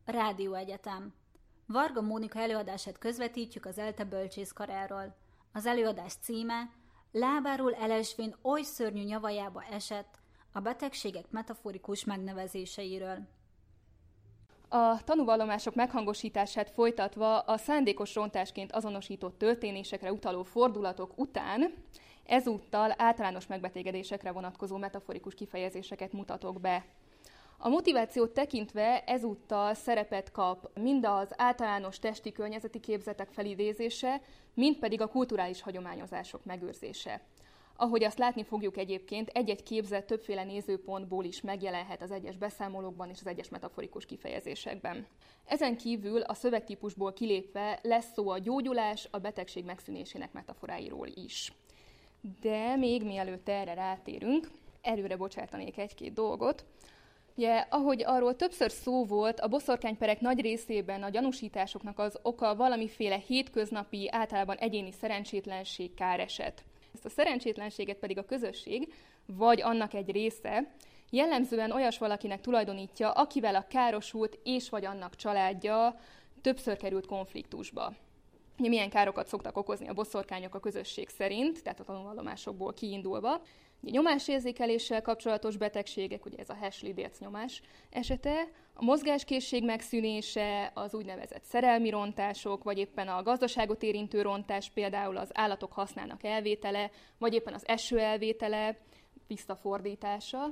Rádióegyetem. Varga Mónika előadását közvetítjük az ELTE bölcsészkaráról. Az előadás címe: Lábáról elesvén oly szörnyű nyavajába esett, a betegségek metaforikus megnevezéseiről. A tanúvallomások meghangosítását folytatva a szándékos rontásként azonosított történésekre utaló fordulatok után ezúttal általános megbetegedésekre vonatkozó metaforikus kifejezéseket mutatok be. A motivációt tekintve ezúttal szerepet kap mind az általános testi környezeti képzetek felidézése, mind pedig a kulturális hagyományozások megőrzése. Ahogy azt látni fogjuk egyébként, egy-egy képzet többféle nézőpontból is megjelenhet az egyes beszámolókban és az egyes metaforikus kifejezésekben. Ezen kívül a szövegtípusból kilépve lesz szó a gyógyulás, a betegség megszűnésének metaforáiról is. De még mielőtt erre rátérünk, előre bocsátanék egy-két dolgot. Ugye, ahogy arról többször szó volt, a boszorkányperek nagy részében a gyanúsításoknak az oka valamiféle hétköznapi, általában egyéni szerencsétlenség, káreset. Ezt a szerencsétlenséget pedig a közösség, vagy annak egy része jellemzően olyas valakinek tulajdonítja, akivel a károsult és vagy annak családja többször került konfliktusba. Milyen károkat szoktak okozni a boszorkányok a közösség szerint, tehát a tanúvallomásokból kiindulva. Nyomásérzékeléssel kapcsolatos betegségek, ugye ez a Hershey-Délc nyomás esete, a mozgáskészség megszűnése, az úgynevezett szerelmi rontások, vagy éppen a gazdaságot érintő rontás, például az állatok hasznának elvétele, vagy éppen az eső elvétele, visszafordítása.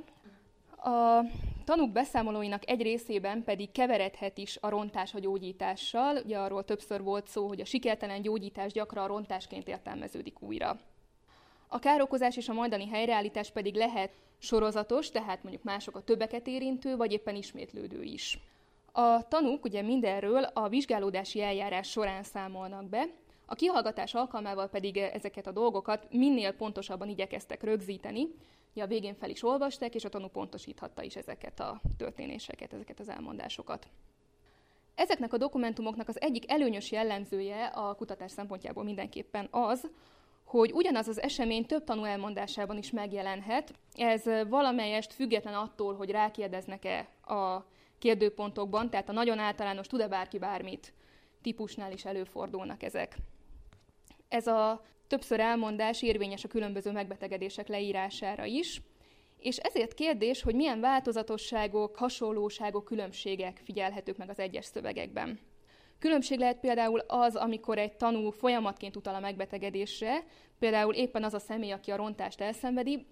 A tanúk beszámolóinak egy részében pedig keveredhet is a rontás a gyógyítással. Ugye arról többször volt szó, hogy a sikertelen gyógyítás gyakran rontásként értelmeződik újra. A károkozás és a majdani helyreállítás pedig lehet sorozatos, tehát mondjuk mások a többeket érintő, vagy éppen ismétlődő is. A tanúk ugye mindenről a vizsgálódási eljárás során számolnak be, a kihallgatás alkalmával pedig ezeket a dolgokat minél pontosabban igyekeztek rögzíteni. Ugye a végén fel is olvasták, és a tanú pontosíthatta is ezeket a történéseket, ezeket az elmondásokat. Ezeknek a dokumentumoknak az egyik előnyös jellemzője a kutatás szempontjából mindenképpen az, hogy ugyanaz az esemény több tanú elmondásában is megjelenhet. Ez valamelyest független attól, hogy rákérdeznek-e a kérdőpontokban, tehát a nagyon általános tud-e bárki bármit típusnál is előfordulnak ezek. Ez a többször elmondás érvényes a különböző megbetegedések leírására is, és ezért kérdés, hogy milyen változatosságok, hasonlóságok, különbségek figyelhetők meg az egyes szövegekben. Különbség lehet például az, amikor egy tanú folyamatként utal a megbetegedésre, például éppen az a személy, aki a rontást elszenvedi,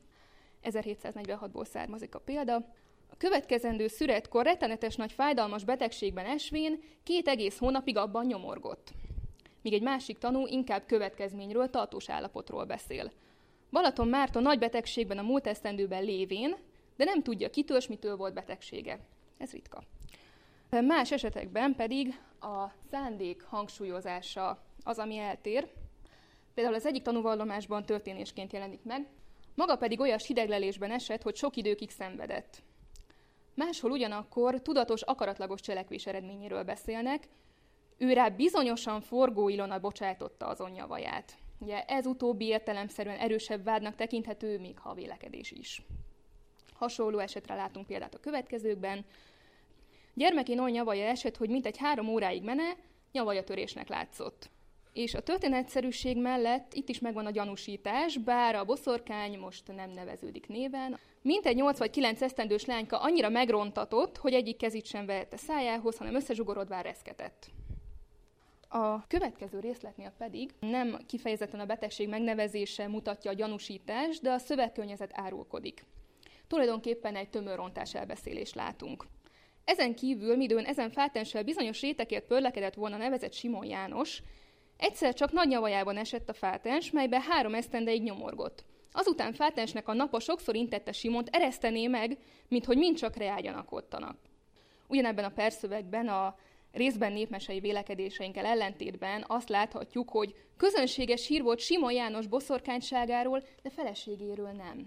1746-ból származik a példa. A következendő szüretkor rettenetes nagy fájdalmas betegségben esvén 2 egész hónapig abban nyomorgott. Míg egy másik tanú inkább következményről, tartós állapotról beszél. Balaton Márton nagy betegségben a múlt esztendőben lévén, de nem tudja kitől, s mitől volt betegsége. Ez ritka. Más esetekben pedig a szándék hangsúlyozása az, ami eltér. Például az egyik tanúvallomásban történésként jelenik meg, maga pedig olyas hideglelésben esett, hogy sok időkig szenvedett. Máshol ugyanakkor tudatos, akaratlagos cselekvés eredményéről beszélnek, ő rá bizonyosan forgó Ilona bocsájtotta azon nyavaját. Ugye ez utóbbi értelemszerűen erősebb vádnak tekinthető, még ha a vélekedés is. Hasonló esetre látunk példát a következőkben. Gyermekén olyan nyavaja esett, hogy mintegy 3 óráig mene, nyavajatörésnek látszott. És a történetszerűség mellett itt is megvan a gyanúsítás, bár a boszorkány most nem neveződik néven. Mintegy 8 vagy 9 esztendős lányka annyira megrontatott, hogy egyik kezit sem vehette szájához, hanem összezsugorodván reszketett. A következő részletnél pedig nem kifejezetten a betegség megnevezése mutatja a gyanúsítást, de a szövegkörnyezet árulkodik. Tulajdonképpen egy tömör rontás elbeszélést látunk. Ezen kívül, midőn ezen fátenssel bizonyos rétekért pörlekedett volna nevezett Simon János, egyszer csak nagy nyavajában esett a fátens, melybe 3 esztendeig nyomorgott. Azután fátensnek a napa sokszor intette Simont, eresztené meg, minthogy mind csak reá gyanakodtanak. Ugyanebben a perszövegben a részben népmesei vélekedéseinkkel ellentétben azt láthatjuk, hogy közönséges hír volt Simon János boszorkányságáról, de feleségéről nem.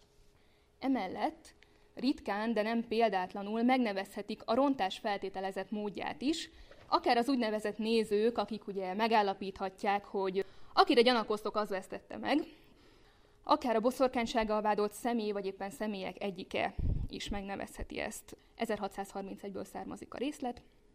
Emellett ritkán, de nem példátlanul megnevezhetik a rontás feltételezett módját is, akár az úgynevezett nézők, akik ugye megállapíthatják, hogy akire gyanakoztok, az vesztette meg, akár a boszorkánysággal vádolt személy, vagy éppen személyek egyike is megnevezheti ezt. 1631-ből származik a részlet.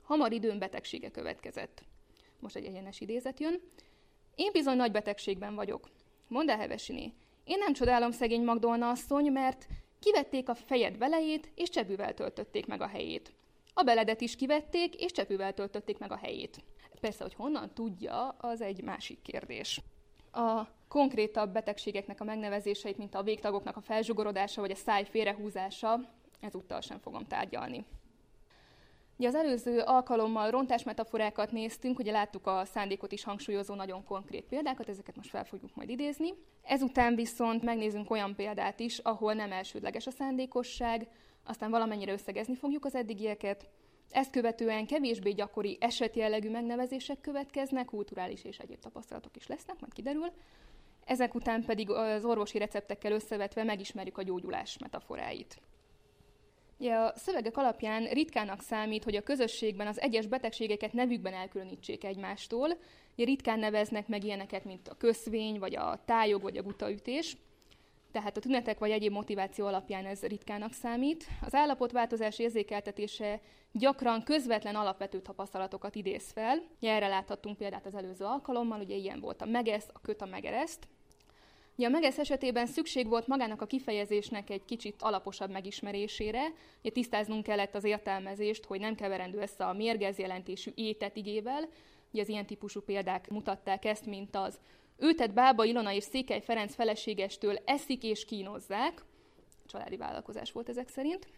Hamar időn betegsége következett. Most egy egyenes idézet jön. Én bizony nagy betegségben vagyok. Mondd el, Hevesiné, én nem csodálom szegény Magdolna asszony, mert kivették a fejed velejét, és csepűvel töltötték meg a helyét. A beledet is kivették, és csepűvel töltötték meg a helyét. Persze, hogy honnan tudja, az egy másik kérdés. A konkrétabb betegségeknek a megnevezéseit, mint a végtagoknak a felzsugorodása, vagy a száj félrehúzása, ezúttal sem fogom tárgyalni. Ugye az előző alkalommal rontásmetaforákat néztünk, ugye láttuk a szándékot is hangsúlyozó nagyon konkrét példákat, ezeket most fel fogjuk majd idézni. Ezután viszont megnézzünk olyan példát is, ahol nem elsődleges a szándékosság, aztán valamennyire összegezni fogjuk az eddigieket. Ezt követően kevésbé gyakori esetjellegű megnevezések következnek, kulturális és egyéb tapasztalatok is lesznek, majd kiderül. Ezek után pedig az orvosi receptekkel összevetve megismerjük a gyógyulás metaforáit. Ugye a szövegek alapján ritkának számít, hogy a közösségben az egyes betegségeket nevükben elkülönítsék egymástól. Ugye ritkán neveznek meg ilyeneket, mint a köszvény, vagy a tájog, vagy a gutaütés. Tehát a tünetek vagy egyéb motiváció alapján ez ritkának számít. Az állapotváltozás érzékeltetése gyakran közvetlen alapvető tapasztalatokat idéz fel. Erre láthattunk példát az előző alkalommal, ugye ilyen volt a megesz, a köt, a megereszt. Ugye a megesz esetében szükség volt magának a kifejezésnek egy kicsit alaposabb megismerésére. Ugye tisztáznunk kellett az értelmezést, hogy nem keverendő össze a mérgez jelentésű étet igével. Ugye az ilyen típusú példák mutatták ezt, mint az őtet Bába Ilona és Székely Ferenc feleségestől eszik és kínozzák. Családi vállalkozás volt ezek szerint.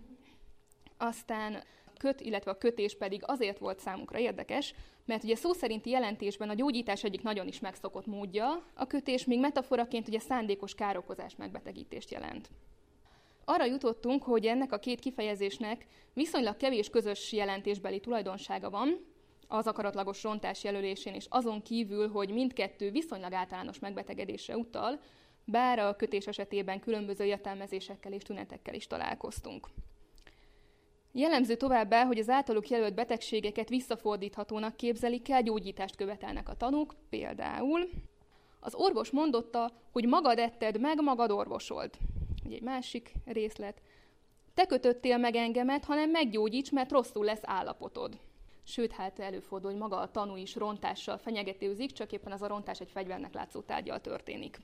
Aztán köt, illetve a kötés pedig azért volt számukra érdekes, mert ugye szó szerinti jelentésben a gyógyítás egyik nagyon is megszokott módja, a kötés még metaforaként ugye szándékos károkozás megbetegítést jelent. Arra jutottunk, hogy ennek a két kifejezésnek viszonylag kevés közös jelentésbeli tulajdonsága van, az akaratlagos rontás jelölésén, és azon kívül, hogy mindkettő viszonylag általános megbetegedésre utal, bár a kötés esetében különböző értelmezésekkel és tünetekkel is találkoztunk. Jellemző továbbá, hogy az általuk jelölt betegségeket visszafordíthatónak képzelik el, gyógyítást követelnek a tanúk, például az orvos mondotta, hogy magad etted meg, magad orvosold. Egy másik részlet. Te kötöttél meg engemet, hanem meggyógyíts, mert rosszul lesz állapotod. Sőt, hát előfordul, hogy maga a tanú is rontással fenyegetőzik, csak éppen az a rontás egy fegyvernek látszó tárggyal történik.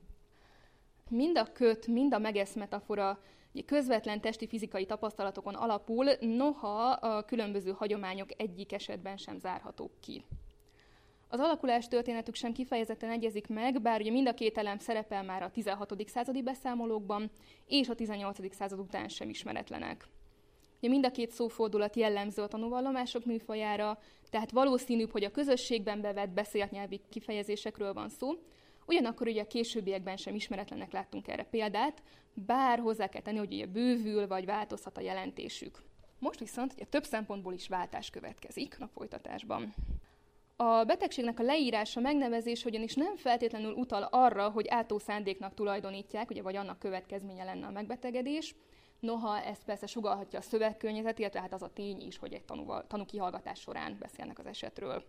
Mind a köt, mind a megesz metafora közvetlen testi fizikai tapasztalatokon alapul, noha a különböző hagyományok egyik esetben sem zárhatók ki. Az alakulás történetük sem kifejezetten egyezik meg, bár ugye mind a két elem szerepel már a 16. századi beszámolókban, és a 18. század után sem ismeretlenek. Ugye mind a két szófordulat jellemző a tanúvallomások műfajára, tehát valószínűbb, hogy a közösségben bevett beszélt nyelvi kifejezésekről van szó, ugyanakkor ugye a későbbiekben sem ismeretlenek láttunk erre példát, bár hozzá kell tenni, hogy ugye bővül vagy változhat a jelentésük. Most viszont ugye több szempontból is váltás következik a folytatásban. A betegségnek a leírása, megnevezése ugyanis nem feltétlenül utal arra, hogy átó szándéknak tulajdonítják, ugye, vagy annak következménye lenne a megbetegedés. Noha ezt persze sugallhatja a szövegkörnyezet, illetve hát az a tény is, hogy egy tanú kihallgatás során beszélnek az esetről.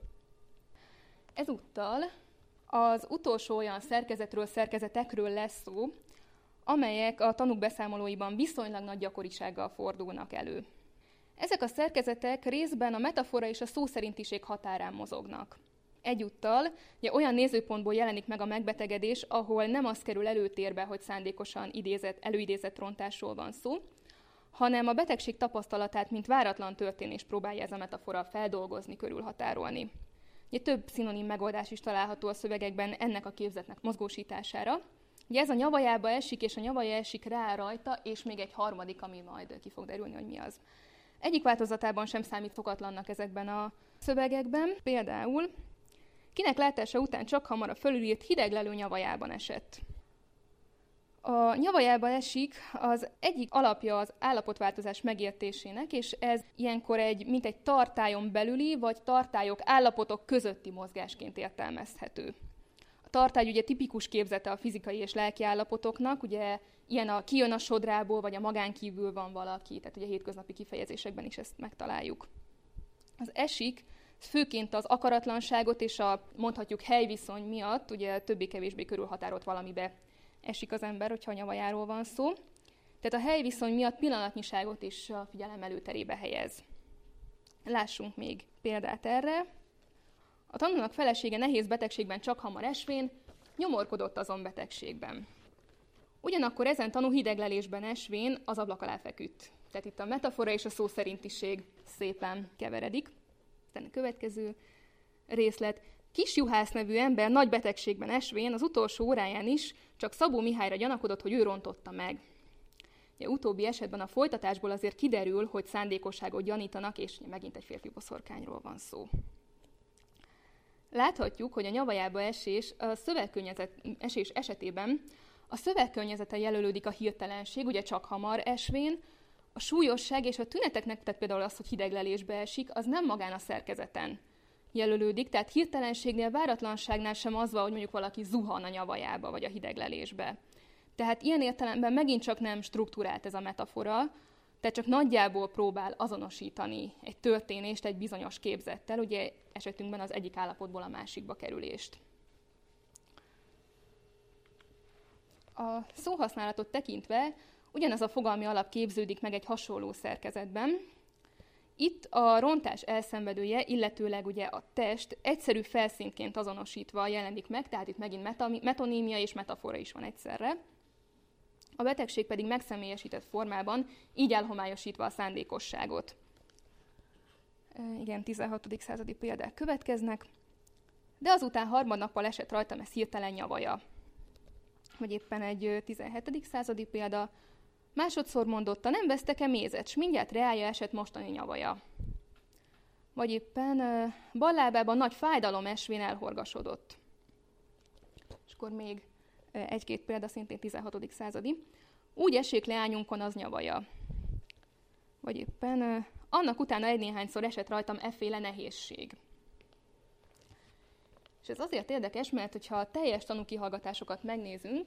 Ezúttal az utolsó olyan szerkezetekről lesz szó, amelyek a tanúk beszámolóiban viszonylag nagy gyakorisággal fordulnak elő. Ezek a szerkezetek részben a metafora és a szószerintiség határán mozognak. Egyúttal ugye olyan nézőpontból jelenik meg a megbetegedés, ahol nem az kerül előtérbe, hogy szándékosan előidézett rontásról van szó, hanem a betegség tapasztalatát, mint váratlan történést próbálja ez a metafora feldolgozni, körülhatárolni. Ugye több szinonim megoldás is található a szövegekben ennek a képzetnek mozgósítására. Ugye ez a nyavajába esik, és a nyavaja esik rá rajta, és még egy harmadik, ami majd ki fog derülni, hogy mi az. Egyik változatában sem számít szokatlannak ezekben a szövegekben. Például, kinek látása után csak hamar a fölülírt hideglelő nyavajában esett. A nyavajába esik az egyik alapja az állapotváltozás megértésének, és ez ilyenkor mint egy tartályon belüli, vagy tartályok, állapotok közötti mozgásként értelmezhető. A tartály ugye tipikus képzete a fizikai és lelki állapotoknak, ugye ilyen kijön a sodrából, vagy a magán kívül van valaki, tehát ugye hétköznapi kifejezésekben is ezt megtaláljuk. Az esik főként az akaratlanságot és a mondhatjuk helyviszony miatt, ugye többé-kevésbé körülhatárolt valamibe esik az ember, hogyha a nyavajáról van szó. Tehát a helyviszony miatt pillanatnyiságot is a figyelem előterébe helyez. Lássunk még példát erre. A tanúnak felesége nehéz betegségben csak hamar esvén, nyomorkodott azon betegségben. Ugyanakkor ezen tanú hideglelésben esvén az ablak alá feküdt. Tehát itt a metafora és a szó szerintiség szépen keveredik. Aztán a következő részlet. Kis Juhász nevű ember nagy betegségben esvén az utolsó óráján is csak Szabó Mihályra gyanakodott, hogy ő rontotta meg. Ja, utóbbi esetben a folytatásból azért kiderül, hogy szándékosságot gyanítanak, és megint egy férfi boszorkányról van szó. Láthatjuk, hogy a nyavajába esés esetében a szövegkörnyezete jelölődik a hirtelenség, ugye csak hamar esvén, a súlyosság és a tüneteknek, tehát például az, hogy hideglelésbe esik, az nem magán a szerkezeten jelölődik, tehát hirtelenségnél, váratlanságnál sem az van, hogy mondjuk valaki zuhan a nyavajába, vagy a hideglelésbe. Tehát ilyen értelemben megint csak nem struktúrált ez a metafora, tehát csak nagyjából próbál azonosítani egy történést egy bizonyos képzettel, ugye esetünkben az egyik állapotból a másikba kerülést. A szóhasználatot tekintve ugyanaz a fogalmi alap képződik meg egy hasonló szerkezetben. Itt a rontás elszenvedője, illetőleg ugye a test egyszerű felszínként azonosítva jelenik meg, tehát itt megint metonímia és metafora is van egyszerre. A betegség pedig megszemélyesített formában, így elhomályosítva a szándékosságot. Igen, 16. századi példák következnek. De azután harmadnappal esett rajtam ez hirtelen nyavaja. Vagy éppen egy 17. századi példa. Másodszor mondotta, nem vesztek-e mézet, s mindjárt reája esett mostani nyavaja. Vagy éppen bal lábában nagy fájdalom esvén elhorgasodott. És akkor még egy-két példa, szintén 16. századi. Úgy esik leányunkon az nyavaja. Vagy éppen annak utána egy-néhányszor esett rajtam efféle nehézség. És ez azért érdekes, mert hogyha a teljes tanúkihallgatásokat megnézünk,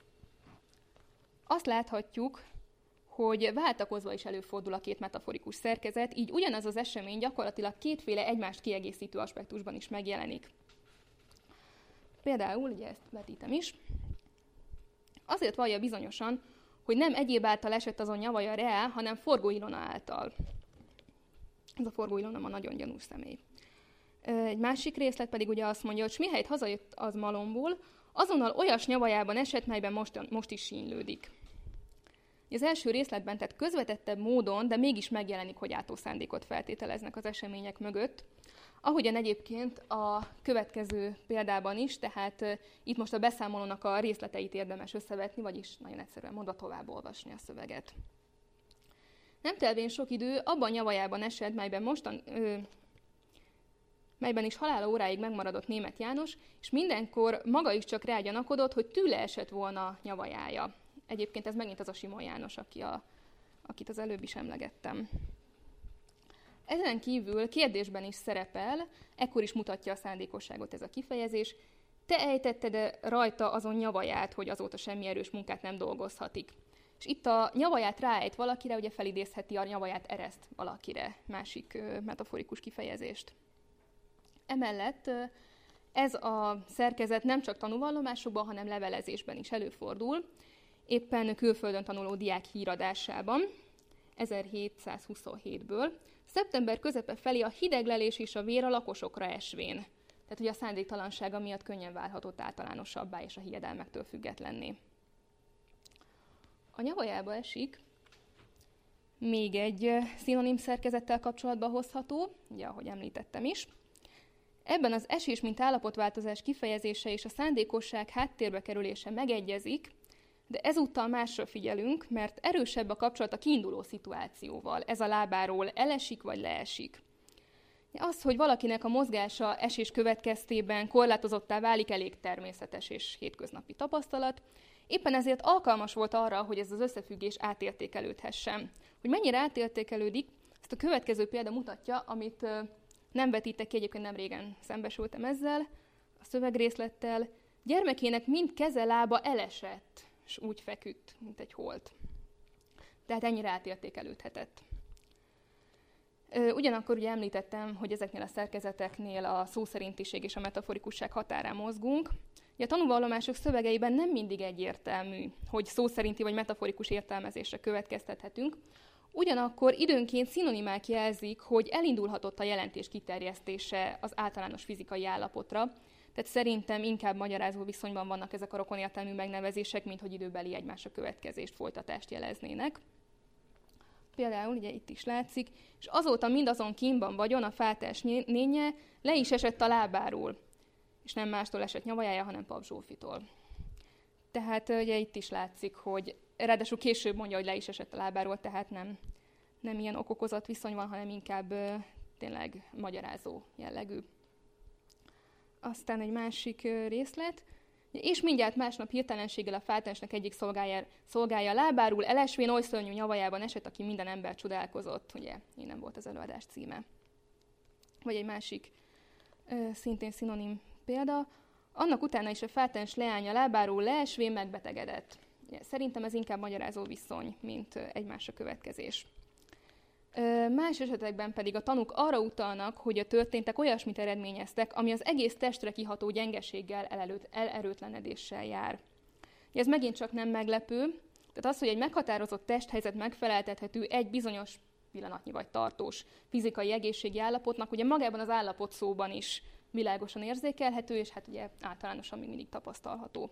azt láthatjuk, hogy váltakozva is előfordul a két metaforikus szerkezet, így ugyanaz az esemény gyakorlatilag kétféle egymást kiegészítő aspektusban is megjelenik. Például, ugye ezt vetítem is, azért vallja bizonyosan, hogy nem egyéb által esett azon nyavaja reál, hanem Forgó Ilona által. Ez a Forgó Ilona ma nagyon gyanús személy. Egy másik részlet pedig ugye azt mondja, hogy s mihelyt hazajött az malomból, azonnal olyas nyavajában esett, melyben most is sínylődik. Az első részletben, tehát közvetettebb módon, de mégis megjelenik, hogy átószándékot feltételeznek az események mögött. Ahogyan egyébként a következő példában is, tehát itt most a beszámolónak a részleteit érdemes összevetni, vagyis nagyon egyszerűen mondva tovább olvasni a szöveget. Nem telvén sok idő, abban nyavajában esett, melyben is halála óráig megmaradott Németh János, és mindenkor maga is csak rágyanakodott, hogy tőle esett volna nyavajája. Egyébként ez megint az a Simon János, akit az előbb is emlegettem. Ezen kívül kérdésben is szerepel, ekkor is mutatja a szándékosságot ez a kifejezés, te ejtetted rajta azon nyavaját, hogy azóta semmi erős munkát nem dolgozhatik. És itt a nyavaját ráejt valakire, ugye felidézheti a nyavaját ereszt valakire, másik metaforikus kifejezést. Emellett ez a szerkezet nem csak tanúvallomásokban, hanem levelezésben is előfordul, éppen külföldön tanuló diák híradásában, 1727-ből, szeptember közepe felé a hideglelés és a vér a lakosokra esvén. Tehát ugye a szándéktalansága miatt könnyen válhatott általánosabbá és a hiedelmektől függetlenné. A nyavajába esik még egy szinonim szerkezettel kapcsolatba hozható, ugye ahogy említettem is. Ebben az esés mint állapotváltozás kifejezése és a szándékosság háttérbe kerülése megegyezik, de ezúttal másra figyelünk, mert erősebb a kapcsolat a kiinduló szituációval. Ez a lábáról elesik vagy leesik. Az, hogy valakinek a mozgása esés következtében korlátozottá válik, elég természetes és hétköznapi tapasztalat. Éppen ezért alkalmas volt arra, hogy ez az összefüggés átértékelődhessen. Hogy mennyire átértékelődik, ezt a következő példa mutatja, amit nem vetítek ki, egyébként nem régen szembesültem ezzel, a szövegrészlettel. Gyermekének mind keze, lába elesett, és úgy feküdt, mint egy holt. Tehát ennyire átértékelődhetett. Ugyanakkor ugye említettem, hogy ezeknél a szerkezeteknél a szószerintiség és a metaforikusság határán mozgunk. A tanúvallomások szövegeiben nem mindig egyértelmű, hogy szó szerinti vagy metaforikus értelmezésre következtethetünk. Ugyanakkor időnként szinonimák jelzik, hogy elindulhatott a jelentés kiterjesztése az általános fizikai állapotra, tehát szerintem inkább magyarázó viszonyban vannak ezek a rokonértelmű megnevezések, mint hogy időbeli egymásra következést, folytatást jeleznének. Például ugye itt is látszik, és azóta mindazon kínban vagyon a Fátelcs nénye le is esett a lábáról, és nem mástól esett nyavajája, hanem Pap Zsófitól. Tehát ugye itt is látszik, hogy ráadásul később mondja, hogy le is esett a lábáról, tehát nem ilyen ok-okozat viszony van, hanem inkább tényleg magyarázó jellegű. Aztán egy másik részlet. És mindjárt másnap hirtelenséggel a Fátelcsnek egyik szolgája lábáról elesvén oly szörnyű nyavajában esett, aki minden ember csodálkozott. Ugye, innen volt az előadás címe. Vagy egy másik, szintén szinonim példa. Annak utána is a Fátelcs leánya lábáról leesvén megbetegedett. Ugye, szerintem ez inkább magyarázó viszony, mint egymásra következés. Más esetekben pedig a tanúk arra utalnak, hogy a történtek olyasmit eredményeztek, ami az egész testre kiható gyengeséggel, elerőtlenedéssel jár. Ez megint csak nem meglepő, tehát az, hogy egy meghatározott testhelyzet megfeleltethető egy bizonyos pillanatnyi vagy tartós fizikai egészségi állapotnak, ugye magában az állapot szóban is világosan érzékelhető, és hát ugye általánosan még mindig tapasztalható.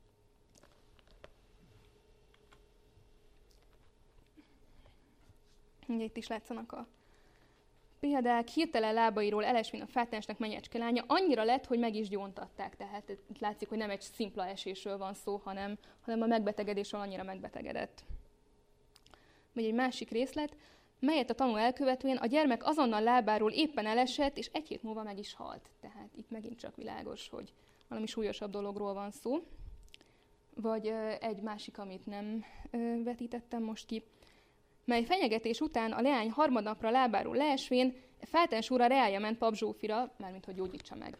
Ugye itt is látszanak a példák. Hirtelen lábairól elesvén a Fátelcsnek menyecske lánya annyira lett, hogy meg is gyóntatták. Tehát itt látszik, hogy nem egy szimpla esésről van szó, hanem a megbetegedésről annyira megbetegedett. Vagy egy másik részlet, melyet a tanú elkövetően a gyermek azonnal lábáról éppen elesett, és egy hét múlva meg is halt. Tehát itt megint csak világos, hogy valami súlyosabb dologról van szó. Vagy egy másik, amit nem vetítettem most ki, mely fenyegetés után a leány harmadnapra lábáról leesvén Fátelcs úrra reája ment Pap Zsófira, mármint hogy gyógyítsa meg.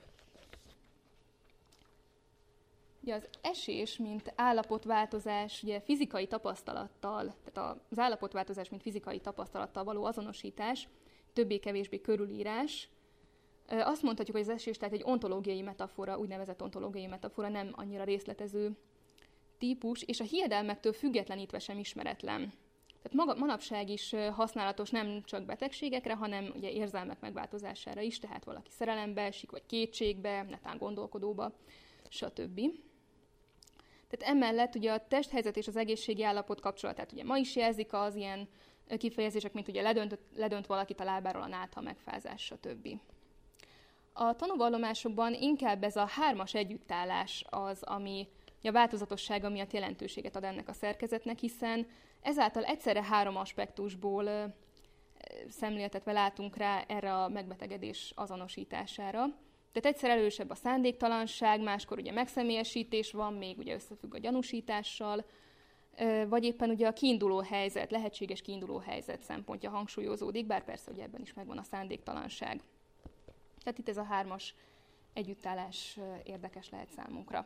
Ugye az esés, mint állapotváltozás, ugye fizikai tapasztalattal, tehát az állapotváltozás, mint fizikai tapasztalattal való azonosítás, többé-kevésbé körülírás. Azt mondhatjuk, hogy az esés tehát egy ontológiai metafora, úgynevezett ontológiai metafora, nem annyira részletező típus, és a hiedelmektől függetlenítve sem ismeretlen. Tehát manapság is használatos nem csak betegségekre, hanem ugye érzelmek megváltozására is, tehát valaki szerelembe esik, vagy kétségbe, netán gondolkodóba, stb. Tehát emellett ugye a testhelyzet és az egészségi állapot kapcsolatát ugye ma is jelzik az ilyen kifejezések, mint ugye ledönt valakit a lábáról a nátha, megfázás, stb. A tanúvallomásokban inkább ez a hármas együttállás az, ami a változatossága miatt jelentőséget ad ennek a szerkezetnek, hiszen ezáltal egyszerre három aspektusból szemléltetve látunk rá erre a megbetegedés azonosítására. Tehát egyszer elősebb a szándéktalanság, máskor ugye megszemélyesítés van, még ugye összefügg a gyanúsítással, vagy éppen ugye a kiinduló helyzet, lehetséges kiinduló helyzet szempontja hangsúlyozódik, bár persze ugye ebben is megvan a szándéktalanság. Tehát itt ez a hármas együttállás érdekes lehet számunkra.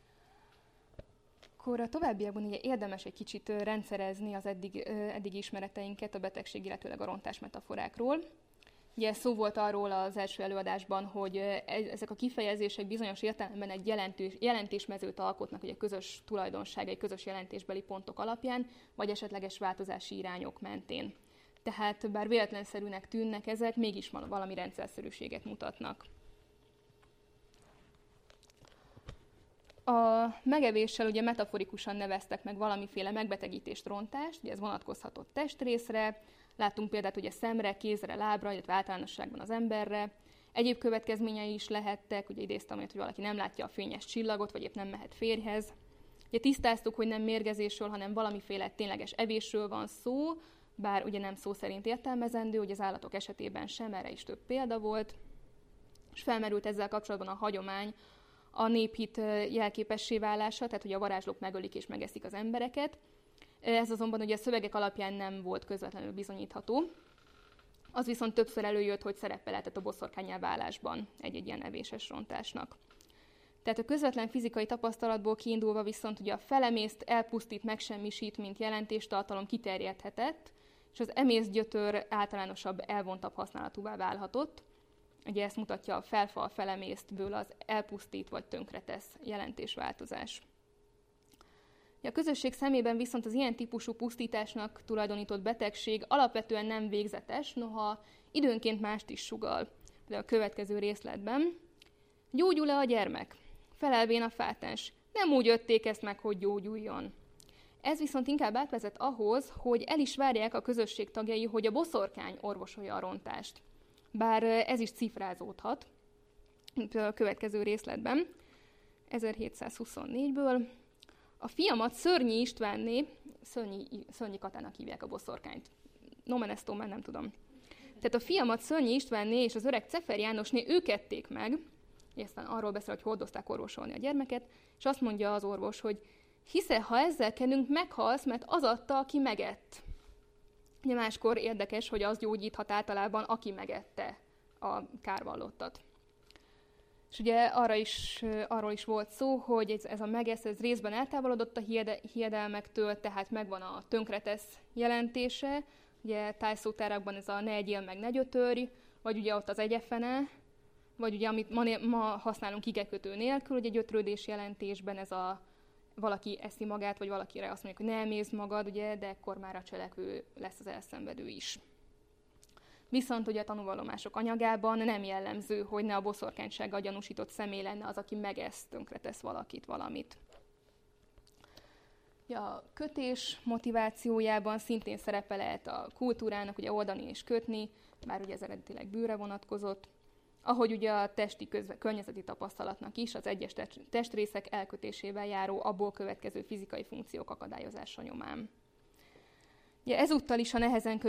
Akkor a továbbiakban ugye érdemes egy kicsit rendszerezni az eddig ismereteinket a betegség, illetőleg a rontás metaforákról. Ugye szó volt arról az első előadásban, hogy ezek a kifejezések bizonyos értelemben egy jelentésmezőt alkotnak, ugye közös tulajdonságai, közös jelentésbeli pontok alapján, vagy esetleges változási irányok mentén. Tehát bár véletlenszerűnek tűnnek ezek, mégis valami rendszerszerűséget mutatnak. A megevéssel ugye metaforikusan neveztek meg valamiféle megbetegítést, rontást, ugye ez vonatkozhatott testrészre, láttunk példát ugye szemre, kézre, lábra, illetve általánosságban az emberre. Egyéb következményei is lehettek, ugye idéztem, hogy valaki nem látja a fényes csillagot, vagy épp nem mehet férjhez. Ugye tisztáztuk, hogy nem mérgezésről, hanem valamiféle tényleges evésről van szó, bár ugye nem szó szerint értelmezendő, hogy az állatok esetében sem, erre is több példa volt. És felmerült ezzel kapcsolatban a hagyomány, a néphit jelképessé válása, tehát hogy a varázslók megölik és megeszik az embereket. Ez azonban ugye a szövegek alapján nem volt közvetlenül bizonyítható. Az viszont többször előjött, hogy szerepe lehetett a boszorkánnyá válásban egy-egy ilyen evéses rontásnak. Tehát a közvetlen fizikai tapasztalatból kiindulva viszont ugye a felemészt, elpusztít, megsemmisít, mint jelentéstartalom kiterjedhetett, és az emészgyötör általánosabb, elvontabb használatúvá válhatott. Ugye ezt mutatja a felfal, felemésztből az elpusztít vagy tönkretesz jelentésváltozás. A közösség szemében viszont az ilyen típusú pusztításnak tulajdonított betegség alapvetően nem végzetes, noha időnként mást is sugall. De a következő részletben: gyógyul-e a gyermek? Felelvén a fátens. Nem úgy ötték ezt meg, hogy gyógyuljon. Ez viszont inkább átvezet ahhoz, hogy el is várják a közösség tagjai, hogy a boszorkány orvosolja a rontást. Bár ez is cifrázódhat. A következő részletben, 1724-ből: a fiamat Szörnyi Istvánné, Szörnyi Katának hívják a boszorkányt. Nomen est omen, nem tudom. Tehát a fiamat Szörnyi Istvánné és az öreg Cefer Jánosné ők ették meg, és aztán arról beszél, hogy hordozták orvosolni a gyermeket, és azt mondja az orvos, hogy hisze, ha ezzel kenünk, meghalsz, mert az adta, aki megett. Ugye máskor érdekes, hogy az gyógyíthat általában, aki megette a kárvallottat. És ugye arról is volt szó, hogy ez a megesz, ez részben eltávolodott a hiedelmektől, tehát megvan a tönkretesz jelentése, ugye tájszótárakban ez a ne egyél meg ne gyötörj, vagy ugye ott az egyefene, vagy ugye amit ma használunk igekötő nélkül, ugye gyötrődés jelentésben ez a valaki eszi magát, vagy valakire azt mondjuk, hogy ne emészd magad, ugye, de ekkor már a cselekvő lesz az elszenvedő is. Viszont ugye a tanúvallomások anyagában nem jellemző, hogy ne a boszorkánysággal gyanúsított személy lenne az, aki megesz, tönkretesz valakit, valamit. A kötés motivációjában szintén szerepe lehet a kultúrának, ugye oldani és kötni, bár ugye ez eredetileg bűnre vonatkozott, ahogy ugye a testi környezeti tapasztalatnak is az egyes testrészek elkötésével járó, abból következő fizikai funkciók akadályozása nyomán. Ugye ezúttal is a nehezen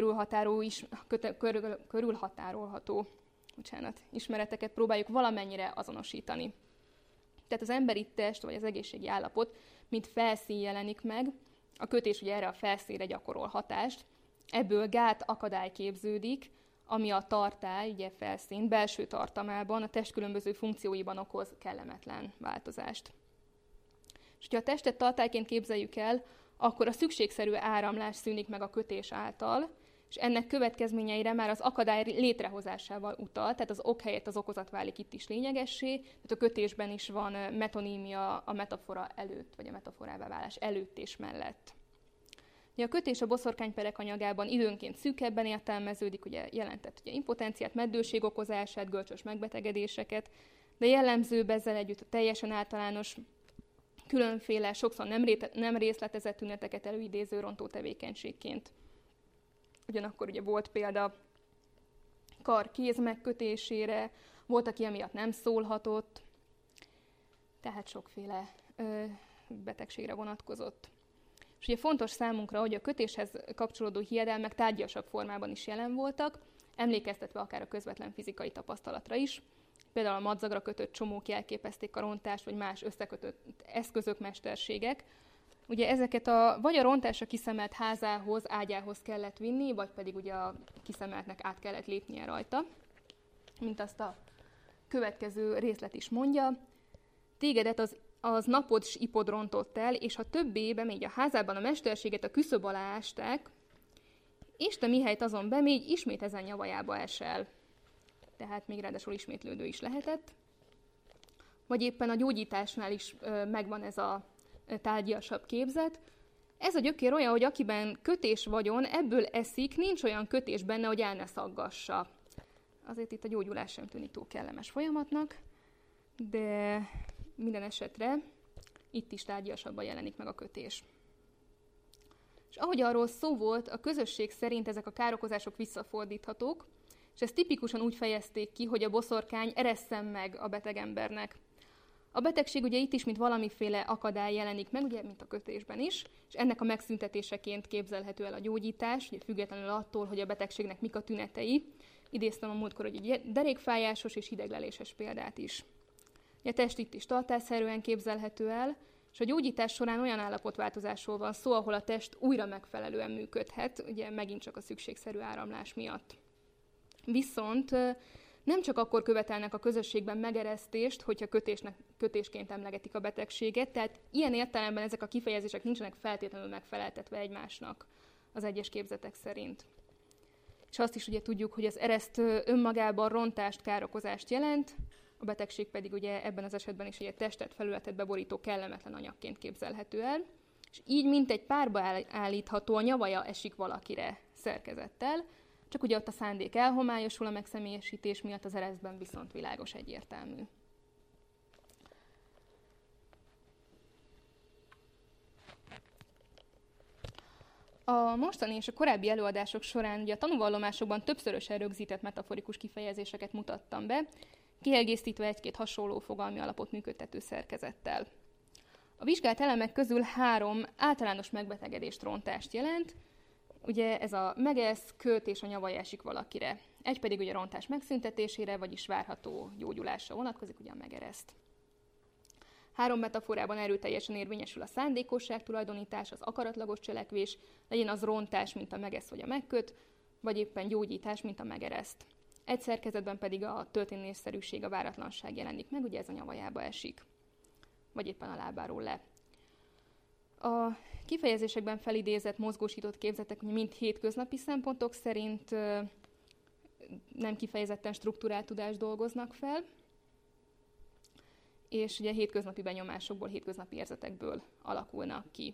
körülhatárolható ismereteket próbáljuk valamennyire azonosítani. Tehát az emberi test vagy az egészségi állapot mint felszín jelenik meg, a kötés ugye erre a felszínre gyakorol hatást, ebből gát-akadály képződik, ami a tartály, ugye felszín belső tartamában, a test különböző funkcióiban okoz kellemetlen változást. És ha a testet tartályként képzeljük el, akkor a szükségszerű áramlás szűnik meg a kötés által, és ennek következményeire már az akadály létrehozásával utal, tehát az ok helyett az okozat válik itt is lényegessé, tehát a kötésben is van metonímia a metafora előtt, vagy a metaforává válás előtt és mellett. A kötés a boszorkányperek anyagában időnként szűkebben értelmeződik, ugye jelentett ugye impotenciát, meddőség okozását, görcsös megbetegedéseket, de jellemzőbb ezzel együtt a teljesen általános, különféle, sokszor nem részletezett tüneteket előidéző rontó tevékenységként. Ugyanakkor ugye volt példa kar-kéz megkötésére, volt, aki emiatt nem szólhatott, tehát sokféle betegségre vonatkozott. És ugye fontos számunkra, hogy a kötéshez kapcsolódó hiedelmek tárgyasabb formában is jelen voltak, emlékeztetve akár a közvetlen fizikai tapasztalatra is. Például a madzagra kötött csomók jelképezték a rontást, vagy más összekötött eszközök, mesterségek. Ugye ezeket vagy a rontásra kiszemelt házához, ágyához kellett vinni, vagy pedig ugye a kiszemeltnek át kellett lépnie rajta. Mint azt a következő részlet is mondja, tégedet az napod s ipod rontott el, és ha többé bemegy a házában a mesterséget a küszöb alá ásták, és te mihelyt azon bemegy, ismét ezen nyavajába esel. Tehát még ráadásul ismétlődő is lehetett. Vagy éppen a gyógyításnál is megvan ez a tárgyiasabb képzet. Ez a gyökér olyan, hogy akiben kötés vagyon, ebből eszik, nincs olyan kötés benne, hogy el ne szaggassa. Azért itt a gyógyulás sem tűnik túl kellemes folyamatnak, de minden esetre itt is tárgyiasabban jelenik meg a kötés. És ahogy arról szó volt, a közösség szerint ezek a károkozások visszafordíthatók, és ezt tipikusan úgy fejezték ki, hogy a boszorkány eresszen meg a beteg embernek. A betegség ugye itt is, mint valamiféle akadály jelenik meg, ugye, mint a kötésben is, és ennek a megszüntetéseként képzelhető el a gyógyítás, ugye függetlenül attól, hogy a betegségnek mik a tünetei. Idéztem a múltkor, hogy derékfájásos és hidegleléses példát is. A test itt is tartásszerűen képzelhető el, és a gyógyítás során olyan állapotváltozásról van szó, ahol a test újra megfelelően működhet, ugye megint csak a szükségszerű áramlás miatt. Viszont nem csak akkor követelnek a közösségben megeresztést, hogyha kötésként emlegetik a betegséget, tehát ilyen értelemben ezek a kifejezések nincsenek feltétlenül megfeleltetve egymásnak az egyes képzetek szerint. És azt is ugye tudjuk, hogy az ereszt önmagában rontást, károkozást jelent, a betegség pedig ugye ebben az esetben is egy testet, felületet beborító kellemetlen anyagként képzelhető el. És így mintegy párba állítható a nyavaja esik valakire szerkezettel, csak ugye ott a szándék elhomályosul a megszemélyesítés miatt, az ereszben viszont világos, egyértelmű. A mostani és a korábbi előadások során ugye a tanúvallomásokban többszörösen rögzített metaforikus kifejezéseket mutattam be, kiegészítve egy-két hasonló fogalmi alapot működtető szerkezettel. A vizsgált elemek közül 3 általános megbetegedést, rontást jelent, ugye ez a megesz, köt és a nyavaja esik valakire. Egy pedig ugye a rontás megszüntetésére, vagyis várható gyógyulásra vonatkozik, ugye a megereszt. 3 metaforában erőteljesen érvényesül a szándékosság tulajdonítás, az akaratlagos cselekvés, legyen az rontás, mint a megesz vagy a megköt, vagy éppen gyógyítás, mint a megereszt. Egy szerkezetben pedig a történésszerűség, a váratlanság jelenik meg, ugye ez a nyavajába esik, vagy éppen a lábáról le. A kifejezésekben felidézett, mozgósított képzetek mind hétköznapi szempontok szerint nem kifejezetten strukturált tudást dolgoznak fel, és ugye hétköznapi benyomásokból, hétköznapi érzetekből alakulnak ki.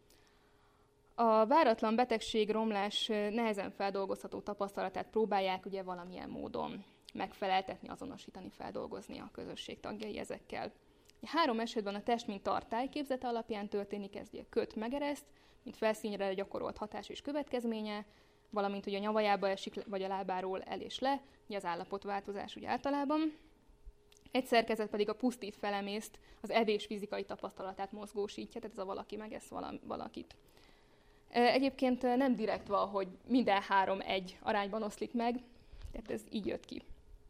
A váratlan betegség, romlás nehezen feldolgozható tapasztalatát próbálják ugye valamilyen módon megfeleltetni, azonosítani, feldolgozni a közösség tagjai ezekkel. 3 esetben a test, mint tartály képzete alapján történik, ez ugye köt, megereszt, mint felszínre gyakorolt hatás és következménye, valamint ugye a nyavajába esik, vagy a lábáról el és le, ugye az állapotváltozás ugye általában. Egy szerkezet pedig a pusztít, felemészt, az evés fizikai tapasztalatát mozgósítja, tehát ez a valaki megesz valakit. Egyébként nem direkt van, hogy minden 3-1 arányban oszlik meg, tehát ez így jött ki.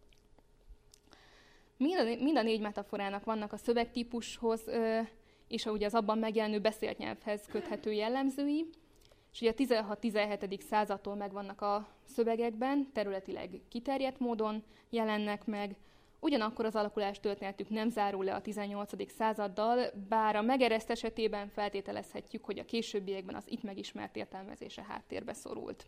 Mind a 4 metaforának vannak a szövegtípushoz és ugye az abban megjelenő beszélt nyelvhez köthető jellemzői, és ugye a 16-17. Századtól megvannak a szövegekben, területileg kiterjedt módon jelennek meg, ugyanakkor az alakulás történetük nem zárul le a 18. századdal, bár a megereszt esetében feltételezhetjük, hogy a későbbiekben az itt megismert értelmezése háttérbe szorult.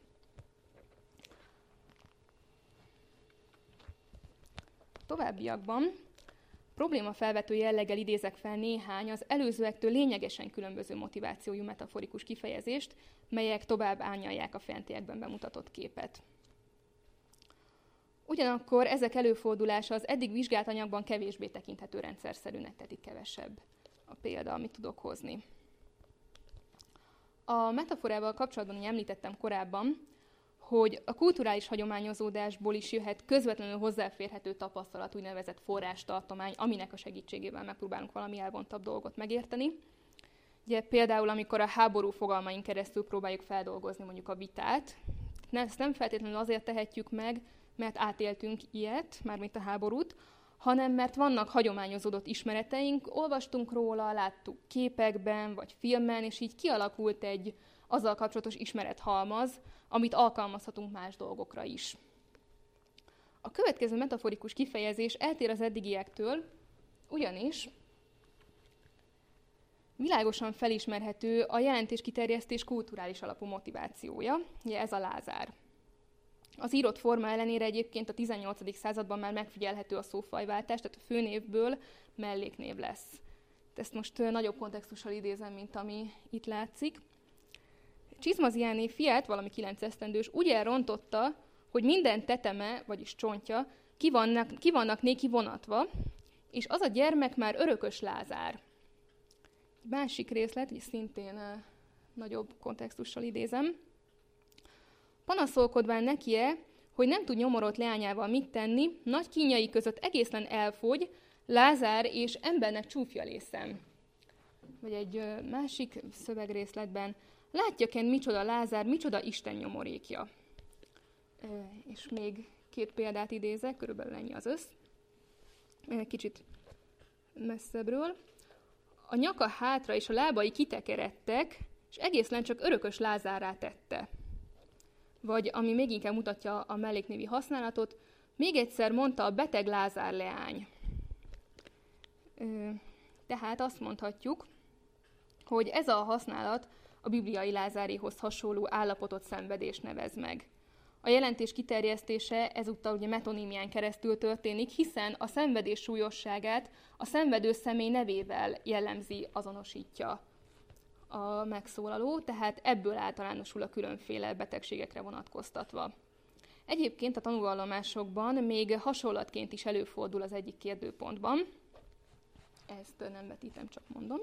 Továbbiakban problémafelvető jelleggel idézek fel néhány az előzőektől lényegesen különböző motivációjú metaforikus kifejezést, melyek tovább árnyalják a fentiekben bemutatott képet. Ugyanakkor ezek előfordulása az eddig vizsgált anyagban kevésbé tekinthető rendszerszerűnek, tehát itt kevesebb a példa, amit tudok hozni. A metaforával kapcsolatban említettem korábban, hogy a kulturális hagyományozódásból is jöhet közvetlenül hozzáférhető tapasztalat, úgynevezett forrástartomány, aminek a segítségével megpróbálunk valami elvontabb dolgot megérteni. Ugye például, amikor a háború fogalmain keresztül próbáljuk feldolgozni mondjuk a vitát, ezt nem feltétlenül azért tehetjük meg, mert átéltünk ilyet, mármint a háborút, hanem mert vannak hagyományozódott ismereteink, olvastunk róla, láttuk képekben vagy filmen, és így kialakult egy azzal kapcsolatos ismerethalmaz, amit alkalmazhatunk más dolgokra is. A következő metaforikus kifejezés eltér az eddigiektől, ugyanis világosan felismerhető a jelentéskiterjesztés kulturális alapú motivációja, ugye ez a Lázár. Az írott forma ellenére egyébként a 18. században már megfigyelhető a szófajváltás, tehát a főnévből melléknév lesz. Ezt most nagyobb kontextussal idézem, mint ami itt látszik. Csizmaziáné fiát, valami 9 esztendős, úgy elrontotta, hogy minden teteme, vagyis csontja, ki vannak néki vonatva, és az a gyermek már örökös Lázár. Másik részlet, és szintén nagyobb kontextussal idézem. Panaszolkodván nekie, hogy nem tud nyomorult leányával mit tenni, nagy kínjai között egészen elfogy, Lázár és embernek csúfja lészem. Vagy egy másik szövegrészletben, látja-ken micsoda Lázár, micsoda Isten nyomorékja. És még 2 példát idézek, körülbelül ennyi az össz. Kicsit messzebbről. A nyaka hátra és a lábai kitekeredtek, és egészen csak örökös Lázárrá tette. Vagy, ami még inkább mutatja a melléknévi használatot, még egyszer mondta a beteg Lázár leány. Tehát azt mondhatjuk, hogy ez a használat a bibliai Lázáréhoz hasonló állapotot, szenvedést nevez meg. A jelentés kiterjesztése ezúttal ugye metonímián keresztül történik, hiszen a szenvedés súlyosságát a szenvedő személy nevével jellemzi, azonosítja a megszólaló, tehát ebből általánosul a különféle betegségekre vonatkoztatva. Egyébként a tanúvallomásokban még hasonlatként is előfordul az egyik kérdőpontban. Ezt nem vetítem, csak mondom.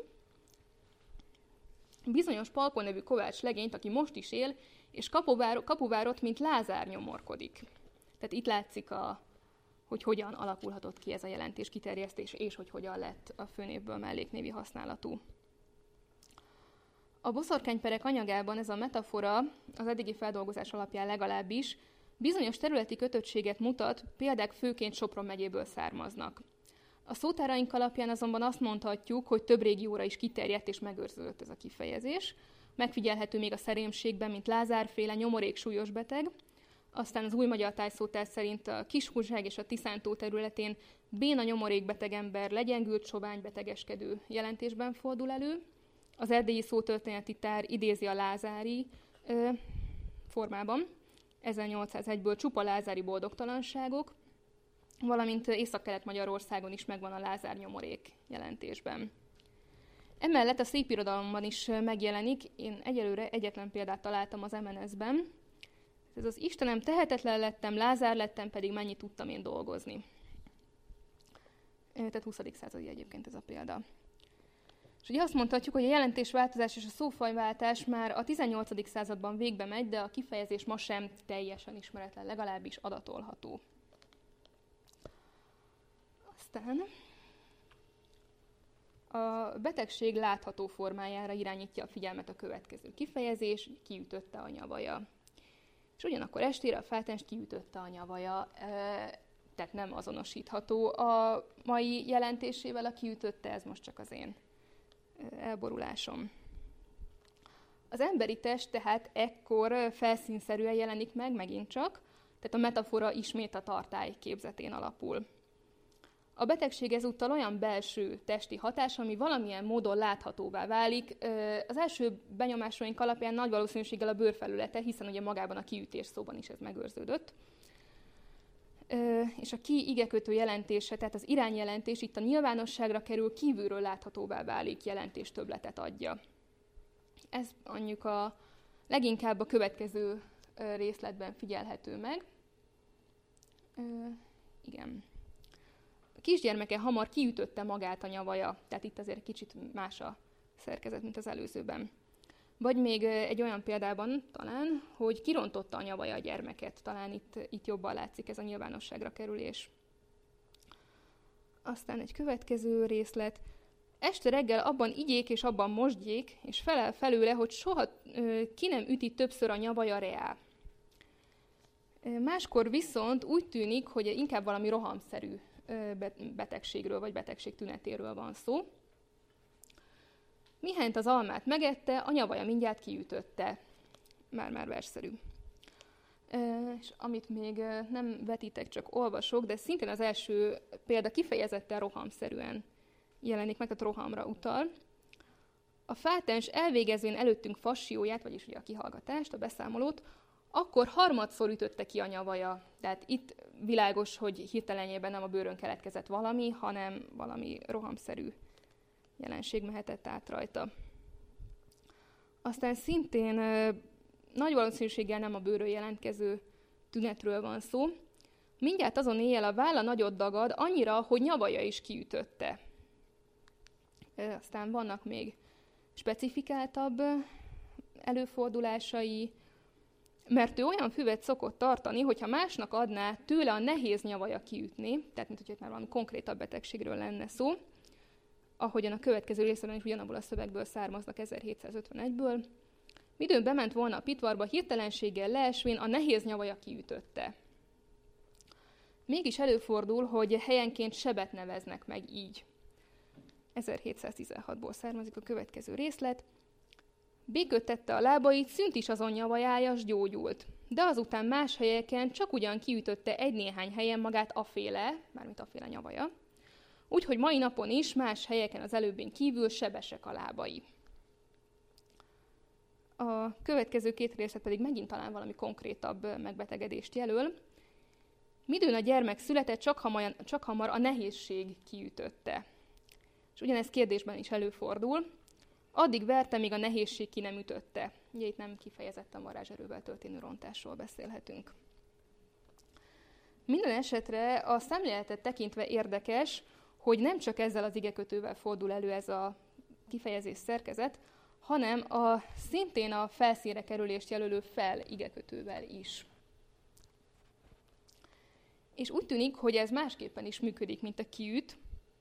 Bizonyos Palkó nevű kovács legényt, aki most is él, és kapuvárot, mint Lázár nyomorkodik. Tehát itt látszik, hogy hogyan alakulhatott ki ez a jelentés kiterjesztés, és hogy hogyan lett a főnévből melléknévi használatú. A boszorkányperek anyagában ez a metafora, az eddigi feldolgozás alapján legalábbis, bizonyos területi kötöttséget mutat, példák főként Sopron megyéből származnak. A szótáraink alapján azonban azt mondhatjuk, hogy több régióra is kiterjedt és megőrződött ez a kifejezés. Megfigyelhető még a Szerémségben, mint Lázár-féle nyomorék súlyos beteg, aztán az új magyar tájszótár szerint a Kiskunság és a Tiszántó területén béna nyomorékbeteg ember, legyengült sovány betegeskedő jelentésben fordul elő. Az erdélyi szótörténeti tár idézi a lázári formában, 1801-ből csupa lázári boldogtalanságok, valamint Észak-Kelet-Magyarországon is megvan a Lázár nyomorék jelentésben. Emellett a szépirodalomban is megjelenik, én egyelőre egyetlen példát találtam az MNS-ben. Ez az Istenem, tehetetlen lettem, Lázár lettem, pedig mennyit tudtam én dolgozni. Tehát 20. századi egyébként ez a példa. És ugye azt mondhatjuk, hogy a jelentésváltozás és a szófajváltás már a 18. században végbe megy, de a kifejezés ma sem teljesen ismeretlen, legalábbis adatolható. Aztán a betegség látható formájára irányítja a figyelmet a következő kifejezés, kiütötte a nyavaja. És ugyanakkor estére a fátenst kiütötte a nyavaja, tehát nem azonosítható a mai jelentésével, a kiütötte, ez most csak az én elborulásom. Az emberi test tehát ekkor felszínszerűen jelenik meg, megint csak, tehát a metafora ismét a tartály képzetén alapul. A betegség ezúttal olyan belső testi hatás, ami valamilyen módon láthatóvá válik. Az első benyomásaink alapján nagy valószínűséggel a bőrfelülete, hiszen ugye magában a kiütés szóban is ez megőrződött. És a ki-igekötő jelentése, tehát az irányjelentés itt a nyilvánosságra kerül, kívülről láthatóvá válik, jelentéstöbbletet adja. Ez mondjuk leginkább a következő részletben figyelhető meg. Igen. A kisgyermeke hamar kiütötte magát a nyavaja, tehát itt azért kicsit más a szerkezet, mint az előzőben. Vagy még egy olyan példában talán, hogy kirontotta a nyavaja a gyermeket, talán itt jobban látszik ez a nyilvánosságra kerülés. Aztán egy következő részlet. Este reggel abban igyék és abban mosdjék, és felel felőle, hogy soha ki nem üti többször a nyavaja reá. Máskor viszont úgy tűnik, hogy inkább valami rohamszerű betegségről vagy betegség tünetéről van szó. Mihányt az almát megette, a nyavaja mindjárt kiütötte. Már versszerű. És amit még nem vetítek, csak olvasok, de szintén az első példa kifejezetten rohamszerűen jelenik meg, tehát rohamra utal. A fátens elvégezvén előttünk fassióját, vagyis ugye a kihallgatást, a beszámolót, akkor harmadszor ütötte ki a nyavaja. Tehát itt világos, hogy hirtelenjében nem a bőrön keletkezett valami, hanem valami rohamszerű jelenség mehetett át rajta. Aztán szintén nagy valószínűséggel nem a bőrön jelentkező tünetről van szó. Mindjárt azon éjjel a válla nagyot dagad, annyira, hogy nyavaja is kiütötte. Aztán vannak még specifikáltabb előfordulásai, mert ő olyan füvet szokott tartani, hogyha másnak adná, tőle a nehéz nyavaja kiütni, tehát mint hogy már valami konkrétabb betegségről lenne szó, ahogyan a következő részben is ugyanabból a szövegből származnak 1751-ből. Midőn bement volna a pitvarba, hirtelenséggel leesvén a nehéz nyavaja kiütötte. Mégis előfordul, hogy helyenként sebet neveznek meg így. 1716-ból származik a következő részlet. Béköttette a lábait, szűnt is azon nyavajája, s gyógyult. De azután más helyeken csak ugyan kiütötte egy-néhány helyen magát aféle, mármint aféle nyavaja, úgyhogy mai napon is más helyeken az előbbén kívül sebesek a lábai. A következő két részlet pedig megint talán valami konkrétabb megbetegedést jelöl. Midőn a gyermek született, csak hamar a nehézség kiütötte. És ugyanez kérdésben is előfordul. addig verte, míg a nehézség ki nem ütötte. Ugye itt nem kifejezetten varázserővel történő rontásról beszélhetünk. Minden esetre a szemléletet tekintve érdekes, hogy nem csak ezzel az igekötővel fordul elő ez a kifejezés szerkezet, hanem szintén a felszínre kerülést jelölő fel igekötővel is. És úgy tűnik, hogy ez másképpen is működik, mint a kiüt,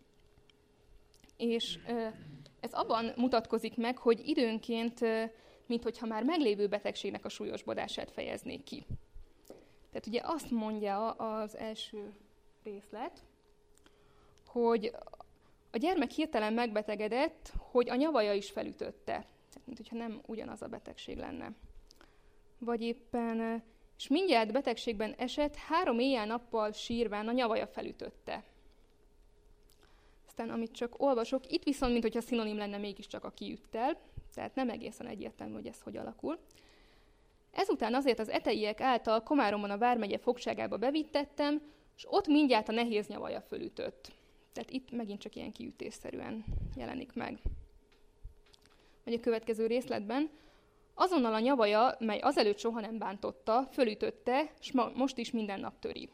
és ez abban mutatkozik meg, hogy időnként, minthogyha már meglévő betegségnek a súlyosbodását fejeznék ki. Tehát ugye azt mondja az első részlet, hogy a gyermek hirtelen megbetegedett, hogy a nyavaja is felütötte. Tehát, minthogyha nem ugyanaz a betegség lenne. Vagy éppen, és mindjárt betegségben esett, 3 éjjel-nappal sírván a nyavaja felütötte. Aztán, amit csak olvasok, itt viszont, minthogyha szinonim lenne mégiscsak a kiüttel, tehát nem egészen egyértelmű, hogy ez hogy alakul. Ezután azért az eteiek által Komáromban a vármegye fogságába bevittettem, és ott mindjárt a nehéz nyavaja fölütött. Tehát itt megint csak ilyen kiütésszerűen jelenik meg. Vagy a következő részletben, azonnal a nyavaja, mely azelőtt soha nem bántotta, fölütötte, és most is minden nap töri.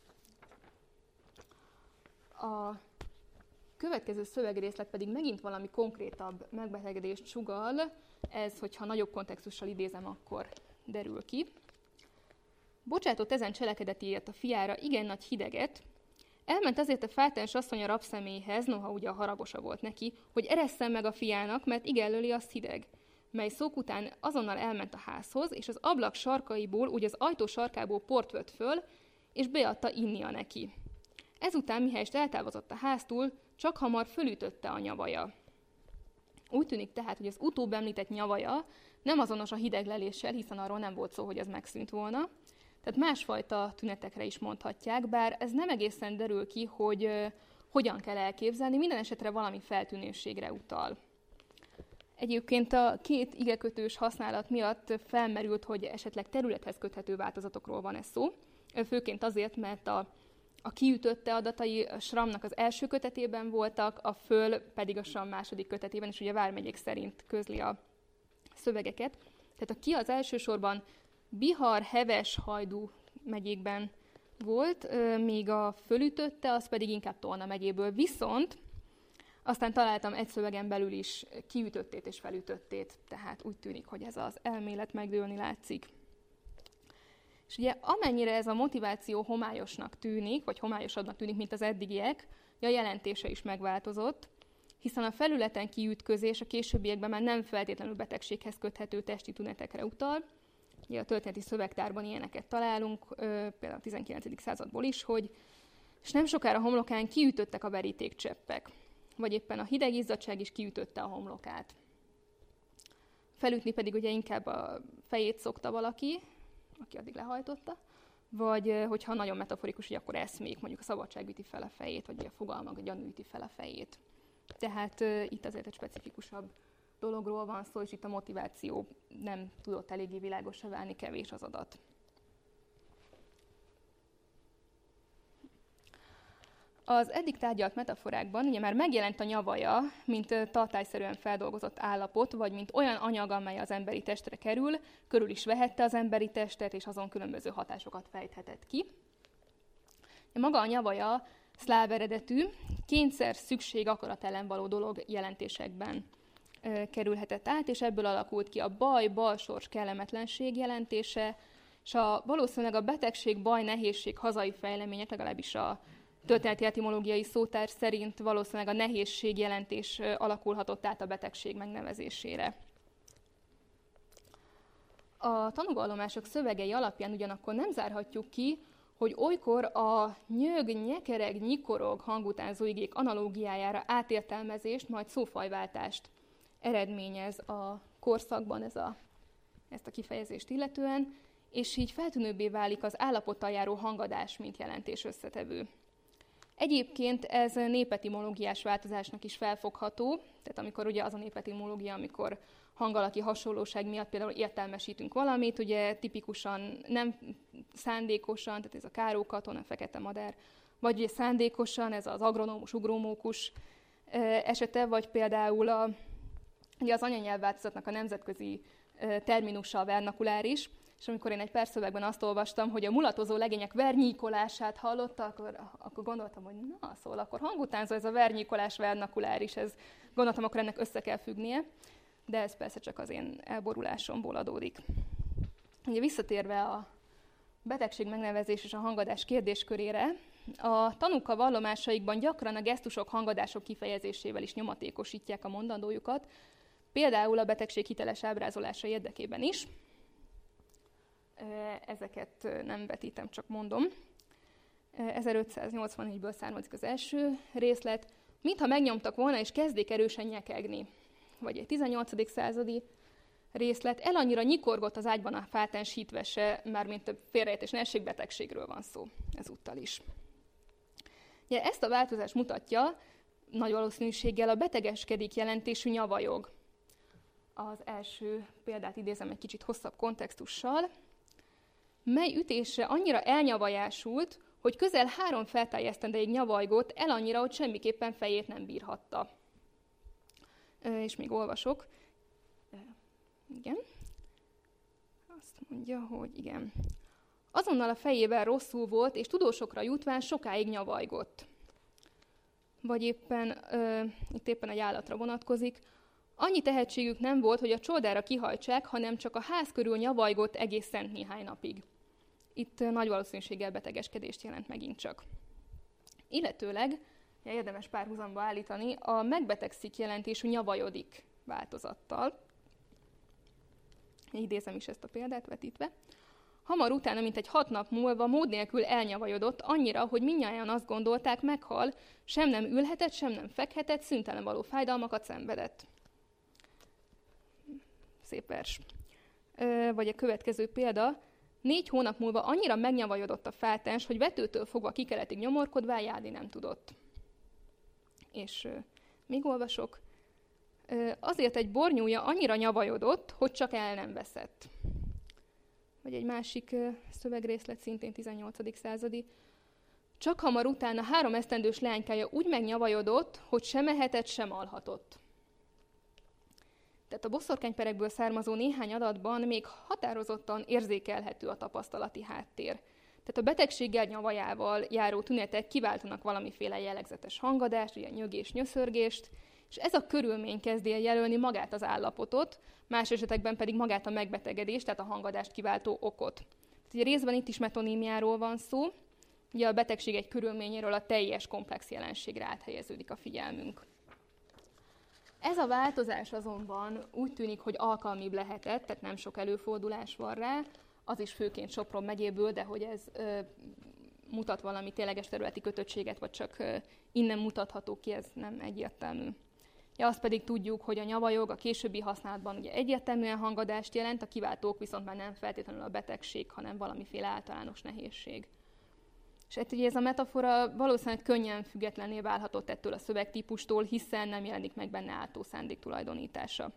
A következő szövegrészlet pedig megint valami konkrétabb megbetegedést sugall, ez, hogyha nagyobb kontextussal idézem, akkor derül ki. Bocsátott ezen cselekedetiért a fiára igen nagy hideget, elment azért a fátáns asszony a rabszemélyhez, noha ugye a haragosa volt neki, hogy eresszen meg a fiának, mert igen löli azt hideg, mely szók után azonnal elment a házhoz, és az ablak sarkaiból, úgy az ajtó sarkából port vett föl, és beadta innia neki. Ezután, mihelyest eltávozott a háztól, csak hamar fölütötte a nyavaja. Úgy tűnik tehát, hogy az utóbb említett nyavaja nem azonos a hidegleléssel, hiszen arról nem volt szó, hogy ez megszűnt volna. Tehát másfajta tünetekre is mondhatják, bár ez nem egészen derül ki, hogy hogyan kell elképzelni, minden esetre valami feltűnőségre utal. Egyébként a két igekötős használat miatt felmerült, hogy esetleg területhez köthető változatokról van ez szó, főként azért, mert a kiütötte adatai a Schrammnak az első kötetében voltak, a föl pedig a Schramm második kötetében, és ugye Vármegyék szerint közli a szövegeket. Tehát a ki az elsősorban Bihar, Heves, Hajdú megyékben volt, míg a fölütötte, az pedig inkább Tolna megyéből. Viszont aztán találtam egy szövegen belül is kiütöttét és felütöttét, tehát úgy tűnik, hogy ez az elmélet megdőlni látszik. És ugye amennyire ez a motiváció homályosnak tűnik, vagy homályosabbnak tűnik, mint az eddigiek, a jelentése is megváltozott, hiszen a felületen kiütközés a későbbiekben már nem feltétlenül betegséghez köthető testi tünetekre utal. Ugye a történeti szövegtárban ilyeneket találunk, például a 19. századból is, hogy és nem sokára homlokán kiütöttek a verítékcseppek, vagy éppen a hideg izzadság is kiütötte a homlokát. Felütni pedig ugye inkább a fejét szokta valaki, aki addig lehajtotta, vagy hogyha nagyon metaforikus, hogy akkor eszmék, mondjuk a szabadság üti fel a fejét, vagy a fogalmak, a gyanú üti fel a fejét. Tehát itt azért egy specifikusabb dologról van szó, és itt a motiváció nem tudott eléggé világosra válni, kevés az adat. Az eddig tárgyalt metaforákban ugye már megjelent a nyavaja, mint tartályszerűen feldolgozott állapot, vagy mint olyan anyag, amely az emberi testre kerül, körül is vehette az emberi testet, és azon különböző hatásokat fejthetett ki. Maga a nyavaja szláv eredetű, kényszer, szükség, akarat ellen való dolog jelentésekben kerülhetett át, és ebből alakult ki a baj, balsors, kellemetlenség jelentése, és valószínűleg a betegség, baj, nehézség, hazai fejlemények, legalábbis a történeti etimológiai szótár szerint valószínűleg a nehézség jelentés alakulhatott át a betegség megnevezésére. A tanúvallomások szövegei alapján ugyanakkor nem zárhatjuk ki, hogy olykor a nyög, nyekereg, nyikorog hangutánzó igék analógiájára átértelmezést, majd szófajváltást eredményez a korszakban ezt a kifejezést illetően, és így feltűnőbbé válik az állapottal járó hangadás, mint jelentés összetevő. Egyébként ez népetimológiás változásnak is felfogható, tehát amikor ugye az a népetimológia, amikor hangalaki hasonlóság miatt például értelmesítünk valamit, ugye tipikusan nem szándékosan, tehát ez a kárókaton, a fekete madár, vagy ugye szándékosan, ez az agronómus, ugromókus esete, vagy például Ugye az anyanyelvváltozatnak a nemzetközi terminusa a vernakuláris, és amikor én egy perszövegben azt olvastam, hogy a mulatozó legények vernyíkolását hallotta, akkor gondoltam, hogy na, szóval akkor hangutánzó ez a vernyíkolás vernakuláris, ez gondoltam, akkor ennek össze kell függnie, de ez persze csak az én elborulásomból adódik. Ugye visszatérve a betegség megnevezés és a hangadás kérdéskörére, a tanúk a vallomásaikban gyakran a gesztusok, hangadások kifejezésével is nyomatékosítják a mondandójukat, például a betegség hiteles ábrázolása érdekében is. Ezeket nem vetítem, csak mondom. 1584-ből származik az első részlet. Mintha megnyomtak volna, és kezdik erősen nyekegni. Vagy egy 18. századi részlet. Annyira nyikorgott az ágyban a fátens hitvese, mármint több félreértés, nerségbetegségről van szó ezúttal is. Ja, ezt a változást mutatja nagy valószínűséggel a betegeskedik jelentésű nyavajog. Az első példát idézem egy kicsit hosszabb kontextussal, mely ütésre annyira elnyavajásult, hogy közel 3 feltájesztendeig nyavajgott, annyira, hogy semmiképpen fejét nem bírhatta. És még olvasok. Igen. Azt mondja, hogy igen. Azonnal a fejében rosszul volt, és tudósokra jutván sokáig nyavajgott. Vagy itt éppen egy állatra vonatkozik. Annyi tehetségük nem volt, hogy a csoldára kihajtsák, hanem csak a ház körül nyavajgott egészen néhány napig. Itt nagy valószínűséggel betegeskedést jelent megint csak. Illetőleg, érdemes párhuzamba állítani, a megbetegszik jelentésű nyavajodik változattal. Idézem is ezt a példát vetítve. Hamar utána, mint egy 6 nap múlva, mód nélkül elnyavajodott, annyira, hogy mindnyájan azt gondolták, meghal, sem nem ülhetett, sem nem fekhetett, szüntelen való fájdalmakat szenvedett. Szép vers. Vagy a következő példa. 4 hónap múlva annyira megnyavajodott a fátens, hogy vetőtől fogva kikeletig nyomorkodvá járni nem tudott. És még olvasok. Azért egy bornyúja annyira nyavajodott, hogy csak el nem veszett. Vagy egy másik szövegrészlet, szintén 18. századi. Csak hamar utána 3 esztendős leánykája úgy megnyavajodott, hogy sem ehetett, sem alhatott. Tehát a boszorkányperekből származó néhány adatban még határozottan érzékelhető a tapasztalati háttér. Tehát a betegséggel, nyavajával járó tünetek kiváltanak valamiféle jellegzetes hangadást, ugye nyögés, nyöszörgést, és ez a körülmény kezdi el jelölni magát az állapotot, más esetekben pedig magát a megbetegedést, tehát a hangadást kiváltó okot. Tehát ugye részben itt is metonímiáról van szó, ugye a betegség egy körülményéről a teljes komplex jelenségre áthelyeződik a figyelmünk. Ez a változás azonban úgy tűnik, hogy alkalmibb lehetett, tehát nem sok előfordulás van rá, az is főként Sopron megyéből, de hogy ez mutat valami tényleges területi kötöttséget, vagy csak innen mutatható ki, ez nem egyértelmű. Ja, azt pedig tudjuk, hogy a nyavajog a későbbi használatban ugye egyértelműen hangadást jelent, a kiváltók viszont már nem feltétlenül a betegség, hanem valamiféle általános nehézség. És ugye ez a metafora valószínűleg könnyen függetlenné válhatott ettől a szövegtípustól, hiszen nem jelenik meg benne áltó szándék tulajdonítása.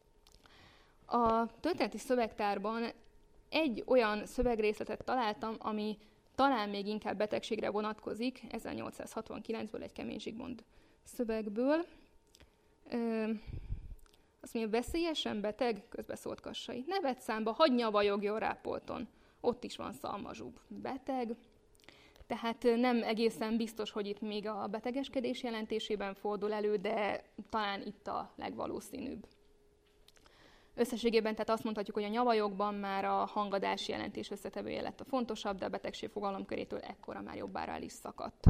A történeti szövegtárban egy olyan szövegrészletet találtam, ami talán még inkább betegségre vonatkozik, 1869-ből egy Kemény Zsigmond szövegből. Azt mondja, veszélyesen beteg, közbeszólt Kassai. Ne vedd számba, hadd nyavajogjon Rápolton. Ott is van szalmazsúb. Beteg. Tehát nem egészen biztos, hogy itt még a betegeskedés jelentésében fordul elő, de talán itt a legvalószínűbb. Összességében tehát azt mondhatjuk, hogy a nyavajogban már a hangadás jelentés összetevője lett a fontosabb, de a betegség fogalomkörétől ekkora már jobbára el is szakadt.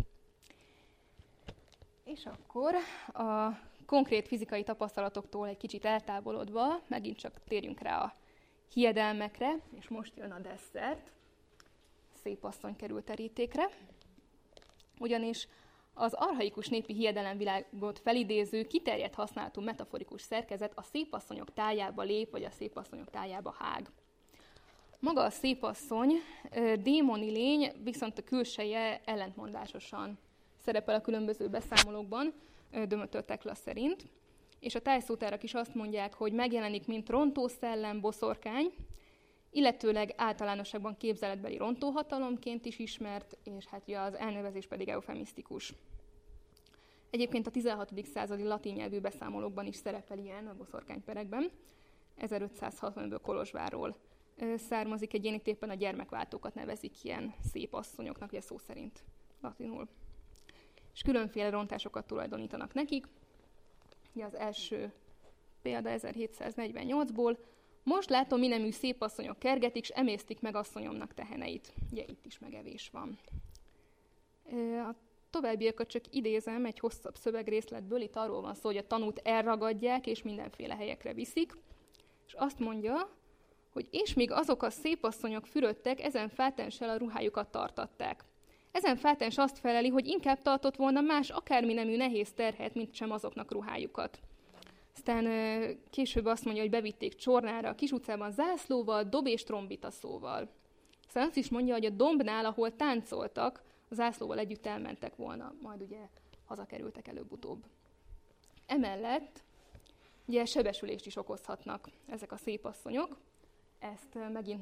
És akkor a konkrét fizikai tapasztalatoktól egy kicsit eltávolodva, megint csak térjünk rá a hiedelmekre, és most jön a desszert. Szép asszony került terítékre, ugyanis az archaikus népi hiedelemvilágot felidéző, kiterjedt használatú metaforikus szerkezet a szépasszonyok tájába lép, vagy a szépasszonyok tájába hág. Maga a szépasszony démoni lény, viszont a külseje ellentmondásosan szerepel a különböző beszámolókban, Dömötör Tekla szerint, és a tájszótárak is azt mondják, hogy megjelenik, mint rontószellem, boszorkány, illetőleg általánosságban képzeletbeli rontóhatalomként is ismert, és hát ugye az elnevezés pedig eufemisztikus. Egyébként a 16. századi latin nyelvű beszámolókban is szerepel ilyen a boszorkányperekben. 1565-ből Kolozsvárról származik, éppen a gyermekváltókat nevezik ilyen szép asszonyoknak, ugye szó szerint latinul. És különféle rontásokat tulajdonítanak nekik. Ugye az első példa 1748-ból. Most látom, minemű szép asszonyok kergetik, s emésztik meg asszonyomnak teheneit. Ugye itt is megevés van. A továbbiakat csak idézem egy hosszabb szövegrészletből. Itt arról van szó, hogy a tanút elragadják, és mindenféle helyekre viszik. És azt mondja, hogy és még azok a szép asszonyok fürödtek, ezen feltenssel a ruhájukat tartatták. Ezen feltens azt feleli, hogy inkább tartott volna más akármi nemű nehéz terhet, mint sem azoknak ruhájukat. Aztán később azt mondja, hogy bevitték Csornára, a Kis utcában zászlóval, dob és trombita szóval. Aztán azt is mondja, hogy a dombnál, ahol táncoltak, a zászlóval együtt elmentek volna, majd ugye hazakerültek előbb-utóbb. Emellett ugye sebesülést is okozhatnak ezek a szép asszonyok. Ezt megint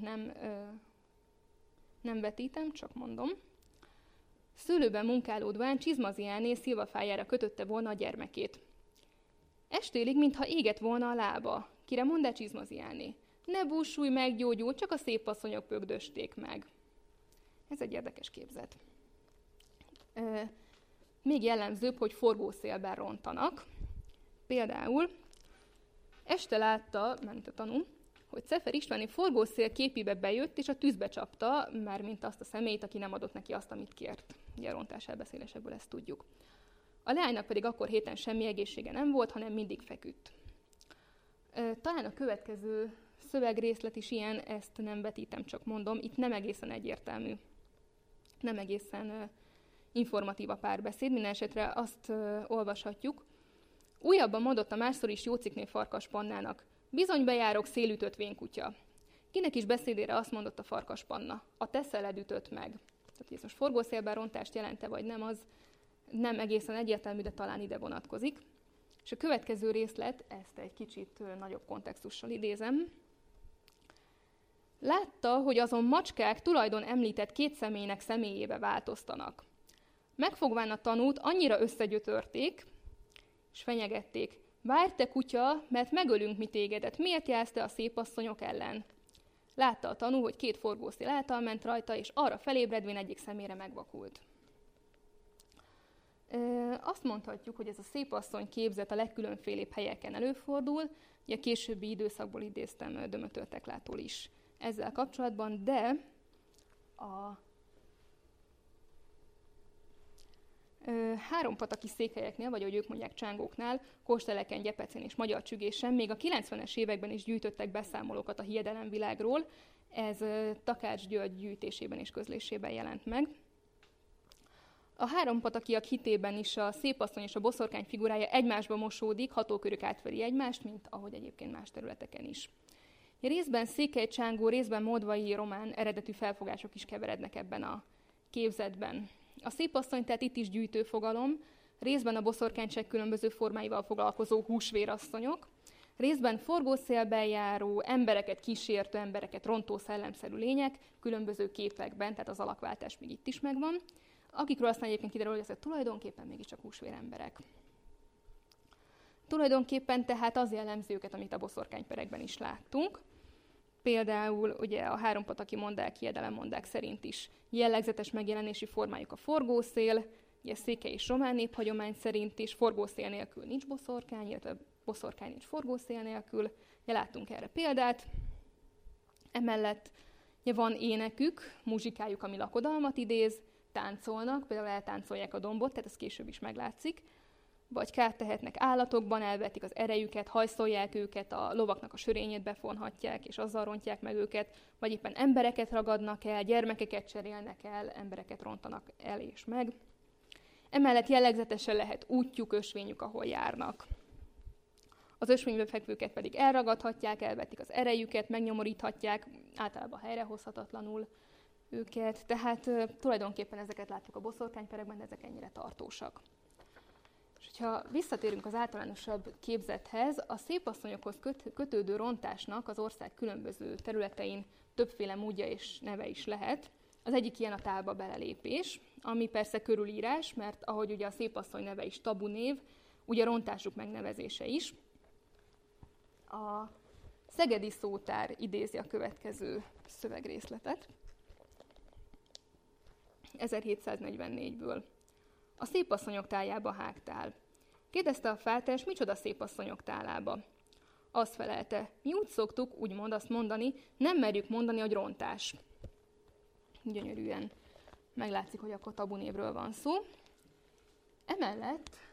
nem vetítem, csak mondom. Szőlőben munkálódván Csizmaziáné szilvafájára kötötte volna a gyermekét. Estélig, mintha égett volna a lába. Kire mondd el Csizmaziáné? Ne búsulj, meggyógyul, csak a szép asszonyok pögdösték meg. Ez egy érdekes képzet. Még jellemzőbb, hogy forgószélben rontanak. Például este látta, ment a tanú, hogy Cefer Istváné forgószél képébe bejött, és a tűzbe csapta, mármint azt a személyt, aki nem adott neki azt, amit kért. Ugye a rontás elbeszélésekből ezt tudjuk. A leánynak pedig akkor héten semmi egészsége nem volt, hanem mindig feküdt. Talán a következő szövegrészlet is ilyen, ezt nem vetítem, csak mondom, itt nem egészen egyértelmű, nem egészen informatív a párbeszéd, minden esetre azt olvashatjuk. Újabban mondott a másszor is Jócikné Farkas Pannának, bizony bejárok szélütött vénkutya. Kinek is beszédére azt mondott a Farkas Panna, a te szeled ütött meg. Tehát ez most forgószélben rontást jelente, vagy nem, az nem egészen egyértelmű, de talán ide vonatkozik. És a következő részlet, ezt egy kicsit nagyobb kontextussal idézem. Látta, hogy azon macskák tulajdon említett két személynek személyébe változtanak. Megfogván a tanút, annyira összegyötörték, és fenyegették. Várj te kutya, mert megölünk mi tégedet. Miért jársz te a szép asszonyok ellen? Látta a tanú, hogy két forgószél által ment rajta, és arra felébredvén egyik szemére megvakult. Azt mondhatjuk, hogy ez a szép asszony képzet a legkülönfélébb helyeken előfordul. Ugye a későbbi időszakból idéztem Dömötör Teklától is ezzel kapcsolatban, de a hárompataki székhelyeknél, vagy ahogy ők mondják, csángóknál, Kósteleken, Gyepecén és Magyar Csügésen még a 90-es években is gyűjtöttek beszámolókat a hiedelemvilágról. Ez Takács György gyűjtésében és közlésében jelent meg. A hárompatakiak hitében is a szépasszony és a boszorkány figurája egymásba mosódik, hatókörük átveri egymást, mint ahogy egyébként más területeken is. Részben székely csángó, részben moldvai román eredetű felfogások is keverednek ebben a képzetben. A szépasszony tehát itt is gyűjtő fogalom, részben a boszorkányság különböző formáival foglalkozó húsvérasszonyok, részben forgószélben járó, embereket kísértő, embereket rontó szellemszerű lények, különböző képekben, tehát az alakváltás még itt is megvan, akikről aztán egyébként kiderül, hogy ezek tulajdonképpen mégiscsak húsvéremberek. Tulajdonképpen tehát az jellemzi őket, amit a boszorkányperekben is láttunk. Például ugye a hárompataki mondák, hiedelemmondák szerint is jellegzetes megjelenési formájuk a forgószél, ugye székely és román néphagyomány szerint is forgószél nélkül nincs boszorkány, illetve boszorkány nincs forgószél nélkül. Ugye láttunk erre példát. Emellett ugye van énekük, muzsikájuk, ami lakodalmat idéz, táncolnak, például eltáncolják a dombot, tehát ez később is meglátszik, vagy kárt tehetnek állatokban, elvetik az erejüket, hajszolják őket, a lovaknak a sörényét befonhatják, és azzal rontják meg őket, vagy éppen embereket ragadnak el, gyermekeket cserélnek el, embereket rontanak el és meg. Emellett jellegzetesen lehet útjuk, ösvényük, ahol járnak. Az ösvénybe fekvőket pedig elragadhatják, elvetik az erejüket, megnyomoríthatják, általában helyrehozhatatlanul őket. Tehát tulajdonképpen ezeket látjuk a boszorkányperekben, de ezek ennyire tartósak. És hogyha visszatérünk az általánosabb képzethez, a szépasszonyokhoz kötődő rontásnak az ország különböző területein többféle módja és neve is lehet. Az egyik ilyen a tálba belelépés, ami persze körülírás, mert ahogy ugye a szépasszony neve is tabu név, ugye rontásuk megnevezése is. A Szegedi Szótár idézi a következő szövegrészletet, 1744-ből. A szépasszonyok tájába hágtál. Kérdezte a fáltás, micsoda szépasszonyok tálába? Azt felelte, mi úgy szoktuk, úgymond azt mondani, nem merjük mondani, hogy rontás. Gyönyörűen meglátszik, hogy akkor tabu névről van szó. Emellett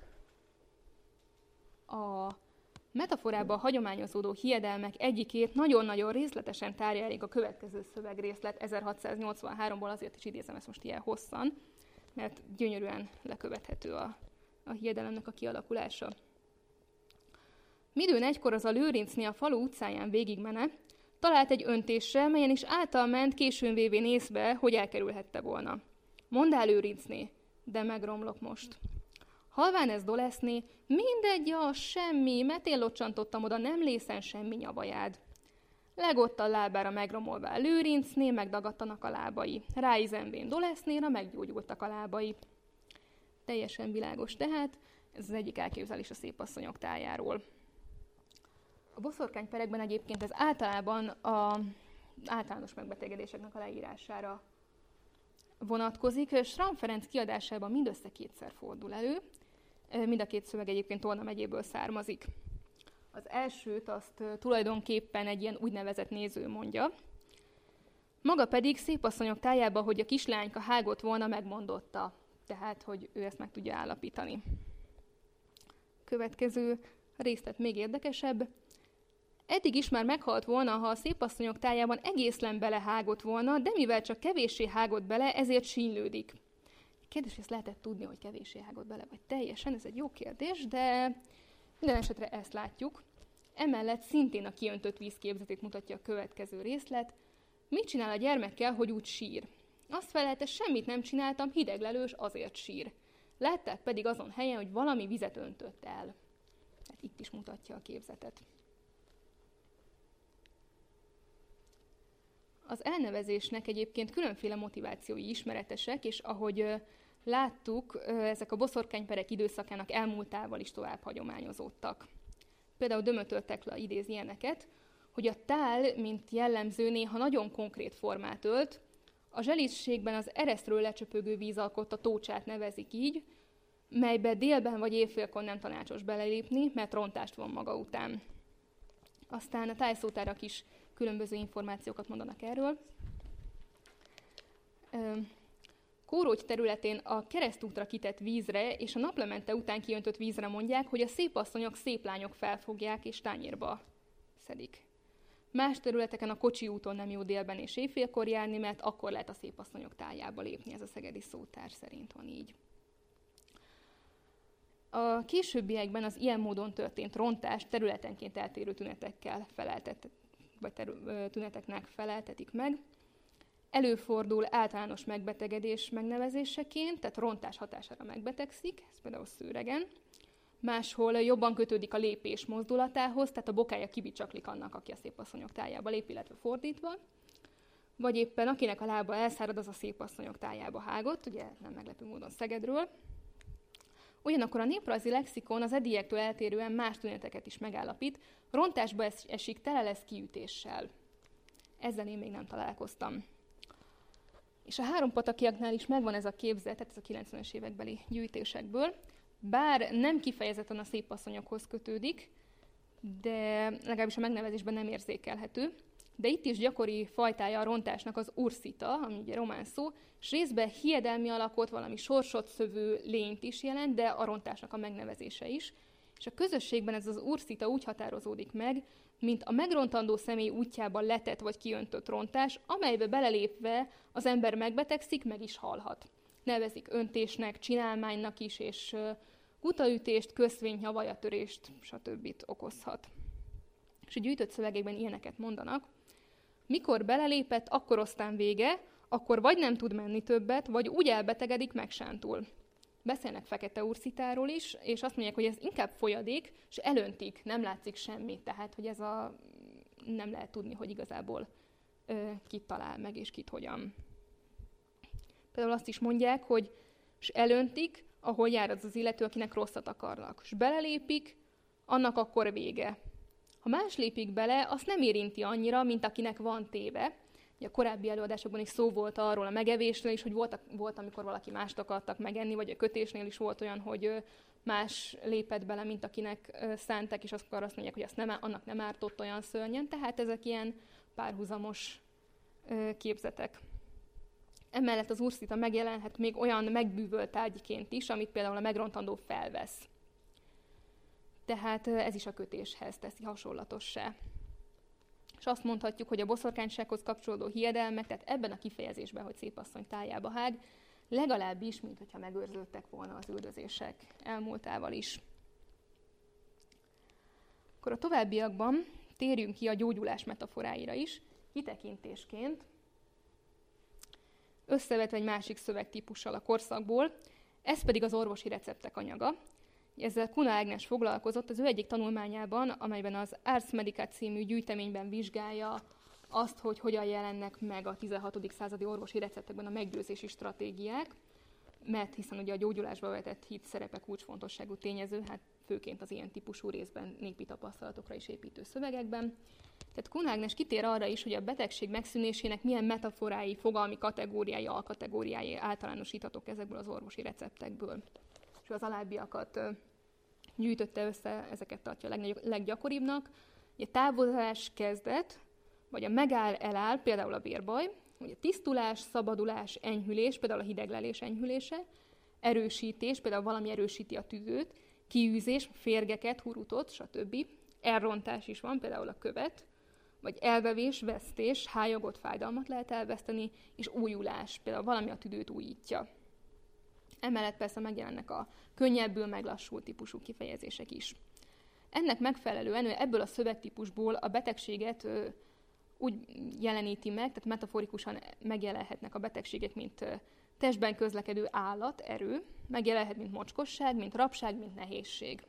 a metaforában hagyományozódó hiedelmek egyikét nagyon-nagyon részletesen tárja elég a következő szövegrészlet 1683-ból, azért is idézem ezt most ilyen hosszan, mert gyönyörűen lekövethető a hiedelemnek a kialakulása. Midőn egykor az a Lőrincné a falu utcáján végigmene, talált egy öntésre, melyen is által ment, későn vévén észbe, hogy elkerülhette volna. Mondd el, Lőrincné, de megromlok most. Halván ez doleszné, mindegy, semmi, mert én locsantottam oda, nem lészen semmi nyavajád. Legott a lábára megromolvá Lőrincné, megdagadtanak a lábai. Ráizenvén dolesznéra meggyógyultak a lábai. Teljesen világos tehát, ez az egyik elképzelés a szépasszonyok tájáról. A boszorkányperekben egyébként ez általában az általános megbetegedéseknek a leírására vonatkozik. Schramm Ferenc kiadásában mindössze 2-szer fordul elő, mind a 2 szöveg egyébként Tolna megyéből származik. Az elsőt azt tulajdonképpen egy ilyen úgynevezett néző mondja. Maga pedig szépasszonyok tájába, hogy a kislányka hágott volna, megmondotta. Tehát, hogy ő ezt meg tudja állapítani. Következő részlet még érdekesebb. Eddig is már meghalt volna, ha a szépasszonyok tájában egészlen belehágott volna, de mivel csak kevéssé hágott bele, ezért sínylődik. Kérdés, hogy ezt lehetett tudni, hogy kevéssé hágott bele, vagy teljesen, ez egy jó kérdés, de minden esetre ezt látjuk. Emellett szintén a kiöntött víz képzetét mutatja a következő részlet. Mit csinál a gyermekkel, hogy úgy sír? Azt felelte, semmit nem csináltam, hideglelős, azért sír. Látták pedig azon helyen, hogy valami vizet öntött el. Hát itt is mutatja a képzetet. Az elnevezésnek egyébként különféle motivációi ismeretesek, és ahogy láttuk, ezek a boszorkányperek időszakának elmúltával is tovább hagyományozódtak. Például Dömötör Tekla idéz ilyeneket, hogy a tál, mint jellemző, néha nagyon konkrét formát ölt, a zselizségben az eresztről lecsöpögő víz alkotta tócsát nevezik így, melybe délben vagy évfélkor nem tanácsos belelépni, mert rontást von maga után. Aztán a tájszótárak is különböző információkat mondanak erről. Kórogy területén a keresztútra kitett vízre és a naplemente után kiöntött vízre mondják, hogy a szépasszonyok szép lányok felfogják és tányérba szedik. Más területeken a kocsi úton nem jó délben és éjfélkor járni, mert akkor lehet a szépasszonyok tájába lépni, ez a szegedi szótár szerint van így. A későbbiekben az ilyen módon történt rontás területenként eltérő tünetekkel tüneteknek feleltetik meg. Előfordul általános megbetegedés megnevezéseként, tehát rontás hatására megbetegszik, ez például szőregen. Máshol jobban kötődik a lépés mozdulatához, tehát a bokája kibicsaklik annak, aki a szépasszonyok tájába lép, illetve fordítva. Vagy éppen akinek a lába elszárad, az a szépasszonyok tájába hágott, ugye nem meglepő módon Szegedről. Ugyanakkor a néprajzi lexikon az eddiektől eltérően más tüneteket is megállapít, rontásba esik, tele lesz kiütéssel. Ezzel én még nem találkoztam. És a hárompatakiaknál is megvan ez a képzet, tehát ez a 90-es évekbeli gyűjtésekből, bár nem kifejezetten a szépasszonyokhoz kötődik, de legalábbis a megnevezésben nem érzékelhető. De itt is gyakori fajtája a rontásnak az ursita, ami ugye román szó, és részben hiedelmi alakot, valami sorsot szövő lényt is jelent, de a rontásnak a megnevezése is. És a közösségben ez az ursita úgy határozódik meg, mint a megrontandó személy útjában letett vagy kiöntött rontás, amelybe belelépve az ember megbetegszik, meg is halhat. Nevezik öntésnek, csinálmánynak is, és kutaütést, köszvényt, nyavajatörést, stb. Okozhat. És a gyűjtött szövegekben ilyeneket mondanak. Mikor belelépett, akkor aztán vége, akkor vagy nem tud menni többet, vagy úgy elbetegedik, megsántul. Beszélnek fekete urszitáról is, és azt mondják, hogy ez inkább folyadék, és elöntik, nem látszik semmi. Tehát, hogy ez nem lehet tudni, hogy igazából kit talál meg, és kit hogyan. Például azt is mondják, hogy és elöntik, ahol jár az illető, akinek rosszat akarnak. És belelépik, annak akkor vége. Ha más lépik bele, azt nem érinti annyira, mint akinek van téve. A korábbi előadásokban is szó volt arról a megevésről is, hogy volt, amikor valaki mást akartak megenni, vagy a kötésnél is volt olyan, hogy más lépett bele, mint akinek szántak, és akkor azt mondják, hogy annak nem ártott olyan szörnyen. Tehát ezek ilyen párhuzamos képzetek. Emellett az urszita megjelenhet még olyan megbűvölt tárgyként is, amit például a megrontandó felvesz. Tehát ez is a kötéshez teszi hasonlatossá. És azt mondhatjuk, hogy a boszorkánysághoz kapcsolódó hiedelmek, tehát ebben a kifejezésben, hogy szép asszony tájába hág, legalábbis, mint hogyha megőrződtek volna az üldözések elmúltával is. Akkor a továbbiakban térjünk ki a gyógyulás metaforáira is, kitekintésként, összevetve egy másik szövegtípussal a korszakból, ez pedig az orvosi receptek anyaga. Ezzel Kuna Ágnes foglalkozott az ő egyik tanulmányában, amelyben az Ars Medica című gyűjteményben vizsgálja azt, hogy hogyan jelennek meg a 16. századi orvosi receptekben a meggyőzési stratégiák, mert hiszen ugye a gyógyulásba vetett hit szerepe kulcsfontosságú tényező, hát főként az ilyen típusú részben népi tapasztalatokra is építő szövegekben. Tehát Kuna Ágnes kitér arra is, hogy a betegség megszűnésének milyen metaforái, fogalmi kategóriái, alkategóriái általánosíthatók ezekből az orvosi receptekből. És az alábbiakat gyűjtötte össze, ezeket tartja a leggyakoribbnak. A távozás kezdet, vagy a megáll-eláll, például a vérbaj, vagy a tisztulás, szabadulás, enyhülés, például a hideglelés enyhülése, erősítés, például valami erősíti a tüdőt, kiűzés, férgeket, hurutot, stb. Elrontás is van, például a követ, vagy elvevés, vesztés, hályagot, fájdalmat lehet elveszteni, és újulás, például valami a tüdőt újítja. Emellett persze megjelennek a könnyebbül meglassult típusú kifejezések is. Ennek megfelelően ebből a szövegtípusból a betegséget úgy jeleníti meg, tehát metaforikusan megjelenhetnek a betegségek, mint testben közlekedő állat, erő, megjelenhet, mint mocskosság, mint rabság, mint nehézség.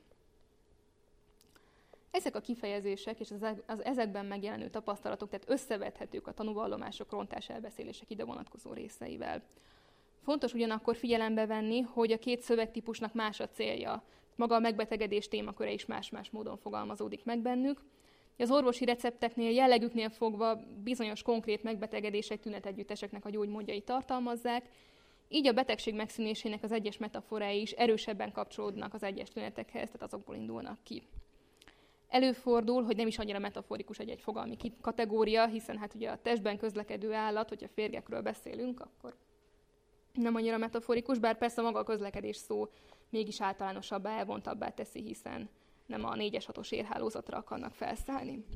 Ezek a kifejezések és az ezekben megjelenő tapasztalatok, tehát összevethetők a tanúvallomások, rontás, elbeszélések ide vonatkozó részeivel. Fontos ugyanakkor figyelembe venni, hogy a két szövegtípusnak más a célja. Maga a megbetegedés témaköre is más-más módon fogalmazódik meg bennük. Az orvosi recepteknél, jellegüknél fogva bizonyos konkrét megbetegedések, tünetegyütteseknek a gyógymódjai tartalmazzák, így a betegség megszűnésének az egyes metaforái is erősebben kapcsolódnak az egyes tünetekhez, tehát azokból indulnak ki. Előfordul, hogy nem is annyira metaforikus egy fogalmi kategória, hiszen hát ugye a testben közlekedő állat, hogyha férgekről beszélünk, akkor nem annyira metaforikus, bár persze maga a közlekedés szó mégis általánosabbá, elvontabbá teszi, hiszen nem a 4-es 6-os érhálózatra akarnak felszállni.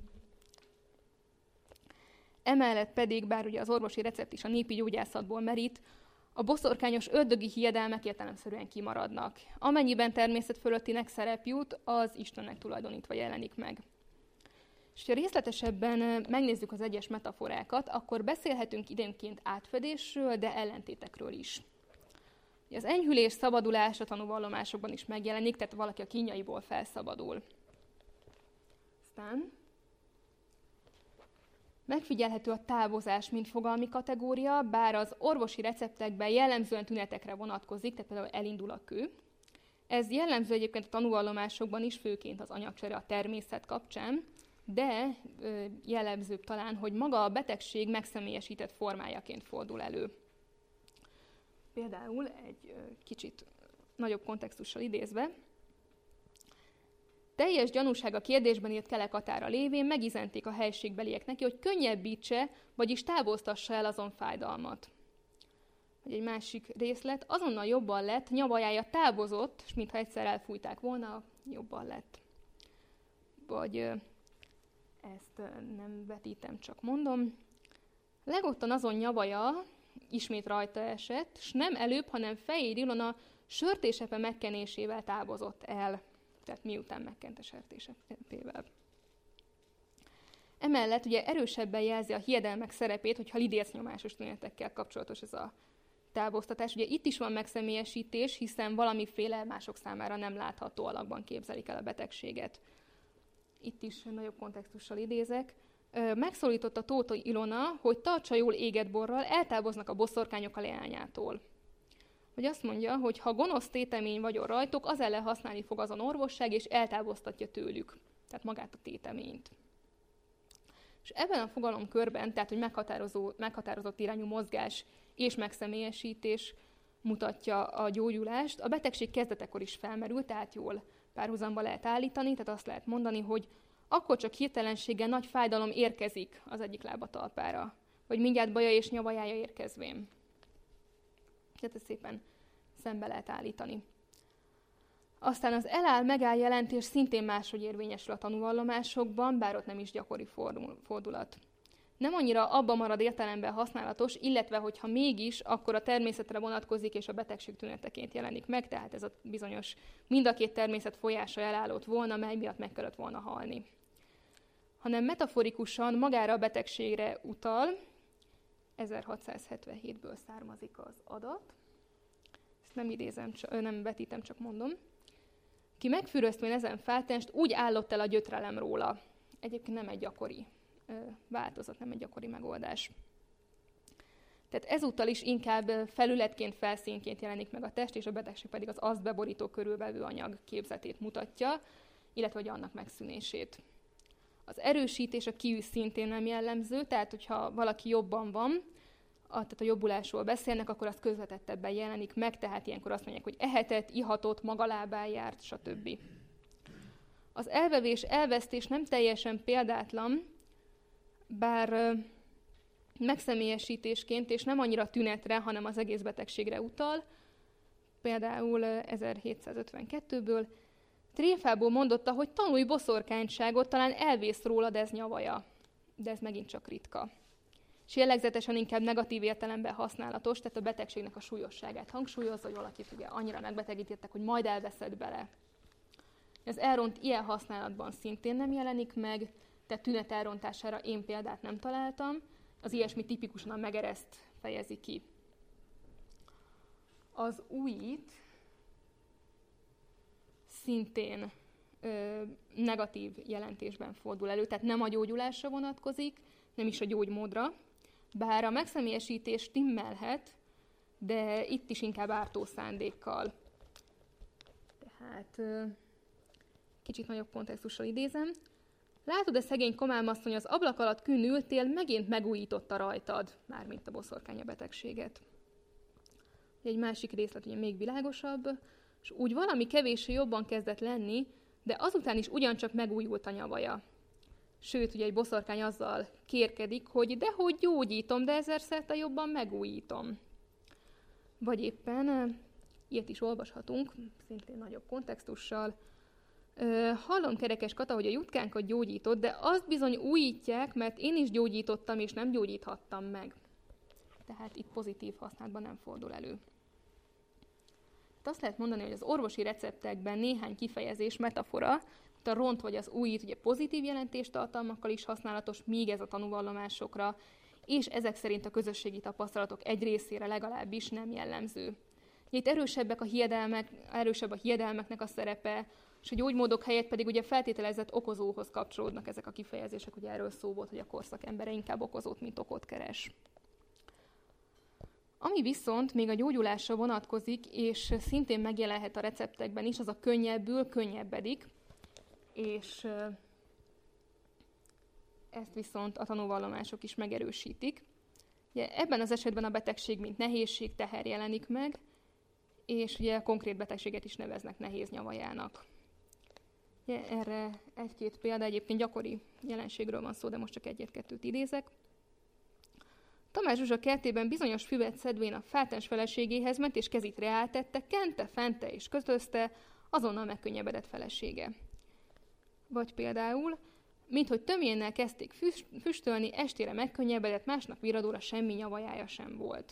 Emellett pedig, bár ugye az orvosi recept is a népi gyógyászatból merít, a boszorkányos ördögi hiedelmek értelemszerűen kimaradnak. Amennyiben természet fölöttinek szerep jut, az Istennek tulajdonítva jelenik meg. És ha részletesebben megnézzük az egyes metaforákat, akkor beszélhetünk időnként átfedésről, de ellentétekről is. Az enyhülés, szabadulás a tanúvallomásokban is megjelenik, tehát valaki a kínjaiból felszabadul. Aztán megfigyelhető a távozás, mint fogalmi kategória, bár az orvosi receptekben jellemzően tünetekre vonatkozik, tehát például elindul a kő. Ez jellemző egyébként a tanúvallomásokban is, főként az anyagcsere a természet kapcsán, de jellemzőbb talán, hogy maga a betegség megszemélyesített formájaként fordul elő. Például egy kicsit nagyobb kontextussal idézve, teljes gyanúság a kérdésben írt kelekatára lévén megizenték a helységbeliek neki, hogy könnyebbítse, vagyis távoztassa el azon fájdalmat. Vagy egy másik részlet, azonnal jobban lett, nyavajája távozott, és mintha egyszer elfújták volna, jobban lett. Vagy ezt nem vetítem, csak mondom. Legottan azon nyavaja, ismét rajta esett, s nem előbb, hanem Fejér Ilona sörtésepe megkenésével távozott el. Tehát miután megkente sörtésepével. Emellett ugye erősebben jelzi a hiedelmek szerepét, hogyha lidércnyomásos tünetekkel kapcsolatos ez a távoztatás. Ugye itt is van megszemélyesítés, hiszen valamiféle mások számára nem látható alakban képzelik el a betegséget. Itt is nagyobb kontextussal idézek. Megszólította Tóth Ilona, hogy tartsa jól égett borral, eltávoznak a boszorkányok a leányától. hogy azt mondja, hogy ha gonosz tétemény vagyon rajtuk, az ellen használni fog azon orvosság, és eltávoztatja tőlük, tehát magát a téteményt. És ebben a fogalomkörben, tehát hogy meghatározott irányú mozgás és megszemélyesítés mutatja a gyógyulást, a betegség kezdetekor is felmerül, tehát jól párhuzamba lehet állítani, tehát azt lehet mondani, hogy akkor csak hirtelenséggel nagy fájdalom érkezik az egyik lábatalpára, vagy mindjárt baja és nyavajája érkezvén. Tehát ezt szépen szembe lehet állítani. Aztán az eláll-megáll jelentés szintén máshogy érvényesül a tanúvallomásokban, bár ott nem is gyakori fordulat. Nem annyira abban marad értelemben használatos, illetve hogyha mégis, akkor a természetre vonatkozik és a betegség tüneteként jelenik meg, tehát ez a bizonyos mind a két természet folyása elállott volna, mely miatt meg kellett volna halni. Hanem metaforikusan magára a betegségre utal, 1677-ből származik az adat, ezt nem vetítem, csak mondom. Ki megfüröztvén ezen feltenst, úgy állott el a gyötrelem róla. Egyébként nem egy gyakori változat, nem egy gyakori megoldás. Tehát ezúttal is inkább felületként, felszínként jelenik meg a test, és a betegség pedig az azt beborító körülvevő anyag képzetét mutatja, illetve hogy annak megszűnését. Az erősítés a kiűz szintén nem jellemző, tehát hogyha valaki jobban van, tehát a jobbulásról beszélnek, akkor az közvetettebben jelenik meg, tehát ilyenkor azt mondják, hogy ehetett, ihatott, maga lábán járt, stb. Az elvevés, elvesztés nem teljesen példátlan, bár megszemélyesítésként, és nem annyira tünetre, hanem az egész betegségre utal. Például 1752-ből Tréfából mondotta, hogy tanulj boszorkányságot, talán elvész rólad ez nyavaja. De ez megint csak ritka. És jellegzetesen inkább negatív értelemben használatos, tehát a betegségnek a súlyosságát hangsúlyozza, hogy valakit ugye annyira megbetegítettek, hogy majd elveszed bele. Az elront ilyen használatban szintén nem jelenik meg, tehát tünet elrontására én példát nem találtam. Az ilyesmi tipikusan a megereszt fejezi ki. Az újít szintén negatív jelentésben fordul elő, tehát nem a gyógyulásra vonatkozik, nem is a gyógymódra, bár a megszemélyesítés stimmelhet, de itt is inkább ártó szándékkal. Tehát kicsit nagyobb kontextussal idézem. Látod-e, szegény komálmasszony, az ablak alatt künn ültél, megint megújította rajtad, mármint a boszorkánya betegséget. Egy másik részlet ugye még világosabb, és úgy valami kevéssé jobban kezdett lenni, de azután is ugyancsak megújult a nyavaja. Sőt, ugye egy boszorkány azzal kérkedik, hogy dehogy gyógyítom, de ezerszerte jobban megújítom. Vagy éppen, ilyet is olvashatunk, szintén nagyobb kontextussal. Hallom, kerekes Kata, hogy a jutkánkat gyógyított, de azt bizony újítják, mert én is gyógyítottam, és nem gyógyíthattam meg. Tehát itt pozitív használatban nem fordul elő. Azt lehet mondani, hogy az orvosi receptekben néhány kifejezés, metafora, a ront vagy az újít ugye pozitív jelentéstartalmakkal is használatos, míg ez a tanúvallomásokra, és ezek szerint a közösségi tapasztalatok egy részére legalábbis nem jellemző. Itt erősebb a hiedelmeknek a szerepe, és a gyógymódok helyett pedig ugye feltételezett okozóhoz kapcsolódnak ezek a kifejezések, ugye erről szó volt, hogy a korszak embere inkább okozót, mint okot keres. Ami viszont még a gyógyulásra vonatkozik, és szintén megjelenhet a receptekben is, az a könnyebbül könnyebbedik, és ezt viszont a tanúvallomások is megerősítik. Ugye, ebben az esetben a betegség mint nehézség, teher jelenik meg, és ugye konkrét betegséget is neveznek nehéz nyavajának. Ugye, erre egy-két példa, egyébként gyakori jelenségről van szó, de most csak egyet-kettőt idézek. Tamás Zsuzsa kertében bizonyos füvet szedvén a feltens feleségéhez ment, és kezit reáltette, kente, fente és közözte, azonnal megkönnyebbedett felesége. Vagy például, minthogy tömjénnel kezdték füstölni, estére megkönnyebbedett, másnap viradóra semmi nyavajája sem volt.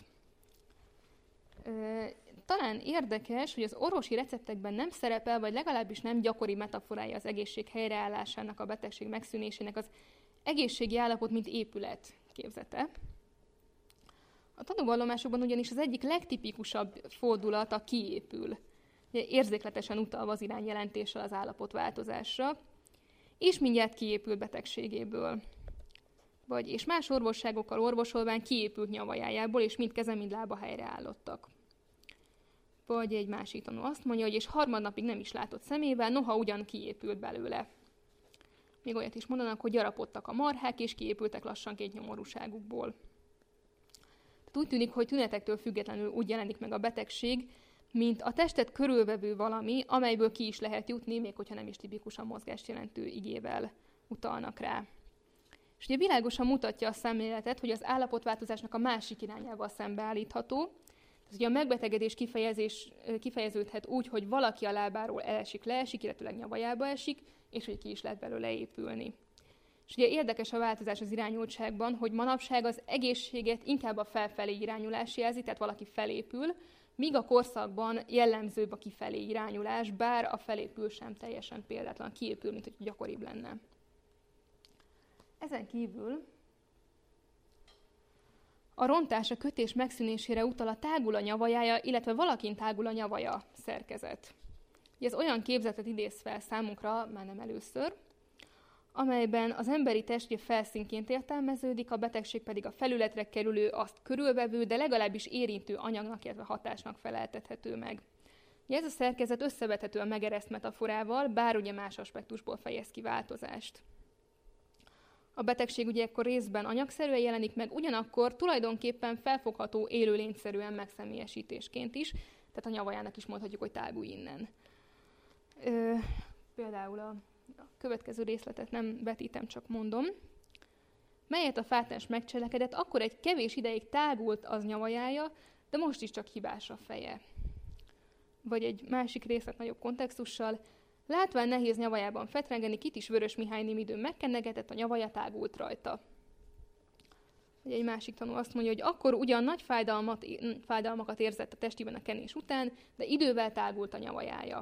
Talán érdekes, hogy az orvosi receptekben nem szerepel, vagy legalábbis nem gyakori metaforája az egészség helyreállásának, a betegség megszűnésének az egészségi állapot, mint épület képzete. A tanúvallomásokban ugyanis az egyik legtipikusabb fordulat a kiépül, érzékletesen utalva az irányjelentéssel az állapotváltozásra, és mindjárt kiépült betegségéből. És más orvosságokkal orvosolván kiépült nyavajájából, és mind keze, mind lába helyreállottak. Vagy egy másik tanú azt mondja, hogy és harmadnapig nem is látott szemével, noha ugyan kiépült belőle. Még olyat is mondanak, hogy gyarapodtak a marhák, és kiépültek lassanként nyomorúságukból. Tehát úgy tűnik, hogy tünetektől függetlenül úgy jelenik meg a betegség, mint a testet körülvevő valami, amelyből ki is lehet jutni, még hogyha nem is tipikusan mozgást jelentő igével utalnak rá. És ugye világosan mutatja a szemléletet, hogy az állapotváltozásnak a másik irányával szembeállítható. Tehát ugye a megbetegedés kifejeződhet úgy, hogy valaki a lábáról elesik, leesik, illetőleg nyavajába esik, és hogy ki is lehet belőle épülni. És ugye érdekes a változás az irányultságban, hogy manapság az egészséget inkább a felfelé irányulás jelzi, tehát valaki felépül, míg a korszakban jellemzőbb a kifelé irányulás, bár a felépül sem teljesen példátlan, kiépül, mint hogy gyakoribb lenne. Ezen kívül a rontás a kötés megszűnésére utal a tágul a nyavajája, illetve valakin tágul a nyavaja szerkezet. Ez olyan képzetet idéz fel számunkra, már nem először, amelyben az emberi test felszínként értelmeződik, a betegség pedig a felületre kerülő, azt körülvevő, de legalábbis érintő anyagnak, illetve hatásnak feleltethető meg. Ez a szerkezet összevethető a megereszt metaforával, bár ugye más aspektusból fejez ki változást. A betegség ugye ekkor részben anyagszerűen jelenik meg, ugyanakkor tulajdonképpen felfogható élőlényszerűen megszemélyesítésként is, tehát a nyavajának is mondhatjuk, hogy tágulj innen. Például a következő részletet nem vetítem, csak mondom. Melyet a fátens megcselekedett, akkor egy kevés ideig tágult az nyavajája, de most is csak hibás a feje. Vagy egy másik részlet nagyobb kontextussal. Látván nehéz nyavajában fetrengeni, kit is Vörös Mihály némi időn megkennegetett, a nyavaja tágult rajta. Vagy egy másik tanú azt mondja, hogy akkor ugyan nagy fájdalmakat érzett a testében a kenés után, de idővel tágult a nyavajája.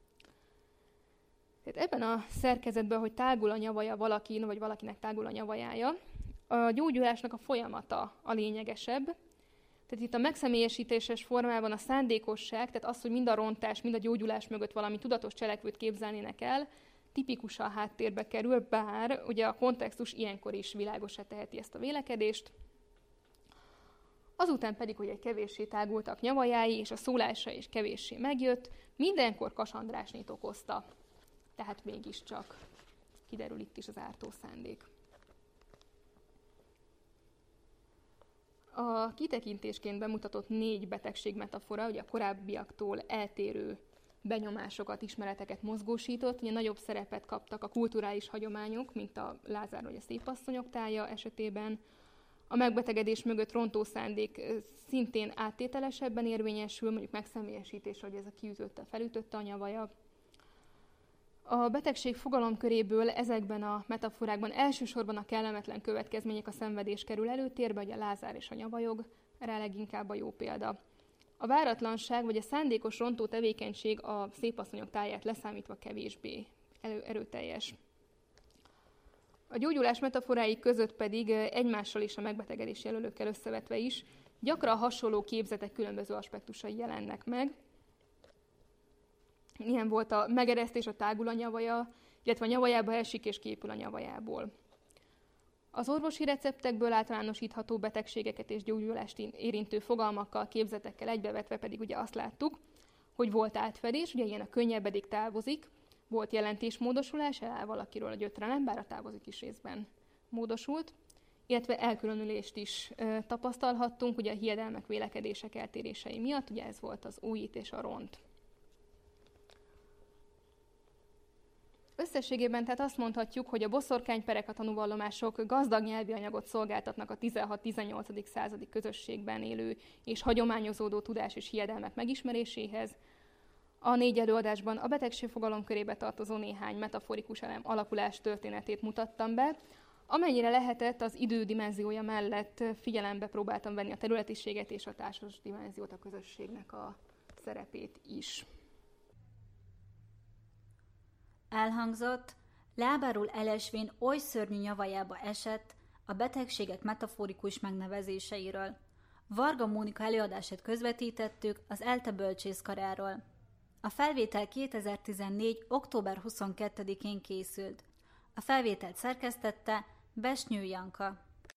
Tehát ebben a szerkezetben, hogy tágul a nyavaja valakin, vagy valakinek tágul a nyavajája, a gyógyulásnak a folyamata a lényegesebb. Tehát itt a megszemélyesítéses formában a szándékosság, tehát az, hogy mind a rontás, mind a gyógyulás mögött valami tudatos cselekvőt képzelnének el, tipikusan háttérbe kerül, bár ugye a kontextus ilyenkor is világossá teheti ezt a vélekedést. Azután pedig, hogy egy kevéssé tágultak nyavajái, és a szólása is kevéssé megjött, mindenkor Kass Andrásnét okozta. Tehát mégiscsak kiderül itt is az ártó szándék. A kitekintésként bemutatott 4 betegség metafora, ugye a korábbiaktól eltérő benyomásokat, ismereteket mozgósított, ugye nagyobb szerepet kaptak a kulturális hagyományok, mint a Lázár vagy a szépasszonyok tája esetében. A megbetegedés mögött rontó szándék szintén áttételesebben érvényesül, mondjuk megszemélyesítés, hogy ez a kiütötte, felütötte a nyavaja. A betegség fogalomköréből ezekben a metaforákban elsősorban a kellemetlen következmények, a szenvedés kerül előtérbe, ugye a Lázár és a nyavajog, erre leginkább a jó példa. A váratlanság vagy a szándékos rontó tevékenység a szépasszonyok táját leszámítva kevésbé erőteljes. A gyógyulás metaforái között pedig egymással és a megbetegedés jelölőkkel összevetve is gyakran hasonló képzetek különböző aspektusai jelennek meg. Ilyen volt a megeresztés, a tágul a nyavaja, illetve a nyavajába esik és kiépül a nyavajából. Az orvosi receptekből általánosítható betegségeket és gyógyulást érintő fogalmakkal, képzetekkel egybevetve pedig ugye azt láttuk, hogy volt átfedés, ugye ilyen a könnyebbedik távozik, volt jelentésmódosulás, eláll valakiről a gyötrelem, bár a távozik is részben módosult, illetve elkülönülést is tapasztalhattunk, ugye a hiedelmek, vélekedések eltérései miatt, ugye ez volt az újít és a ront. Összességében tehát azt mondhatjuk, hogy a boszorkányperek, a tanúvallomások gazdag nyelvi anyagot szolgáltatnak a 16-18. századi közösségben élő és hagyományozódó tudás és hiedelmek megismeréséhez. A 4 előadásban a betegség fogalomkörébe tartozó néhány metaforikus elem alakulás történetét mutattam be. Amennyire lehetett, az idő dimenziója mellett figyelembe próbáltam venni a területiséget és a társas dimenziót, a közösségnek a szerepét is. Elhangzott, lábáról elesvén oly szörnyű nyavajába esett, a betegségek metaforikus megnevezéseiről. Varga Mónika előadását közvetítettük az ELTE bölcsészkaráról. A felvétel 2014. október 22-én készült. A felvételt szerkesztette Besnyő Janka.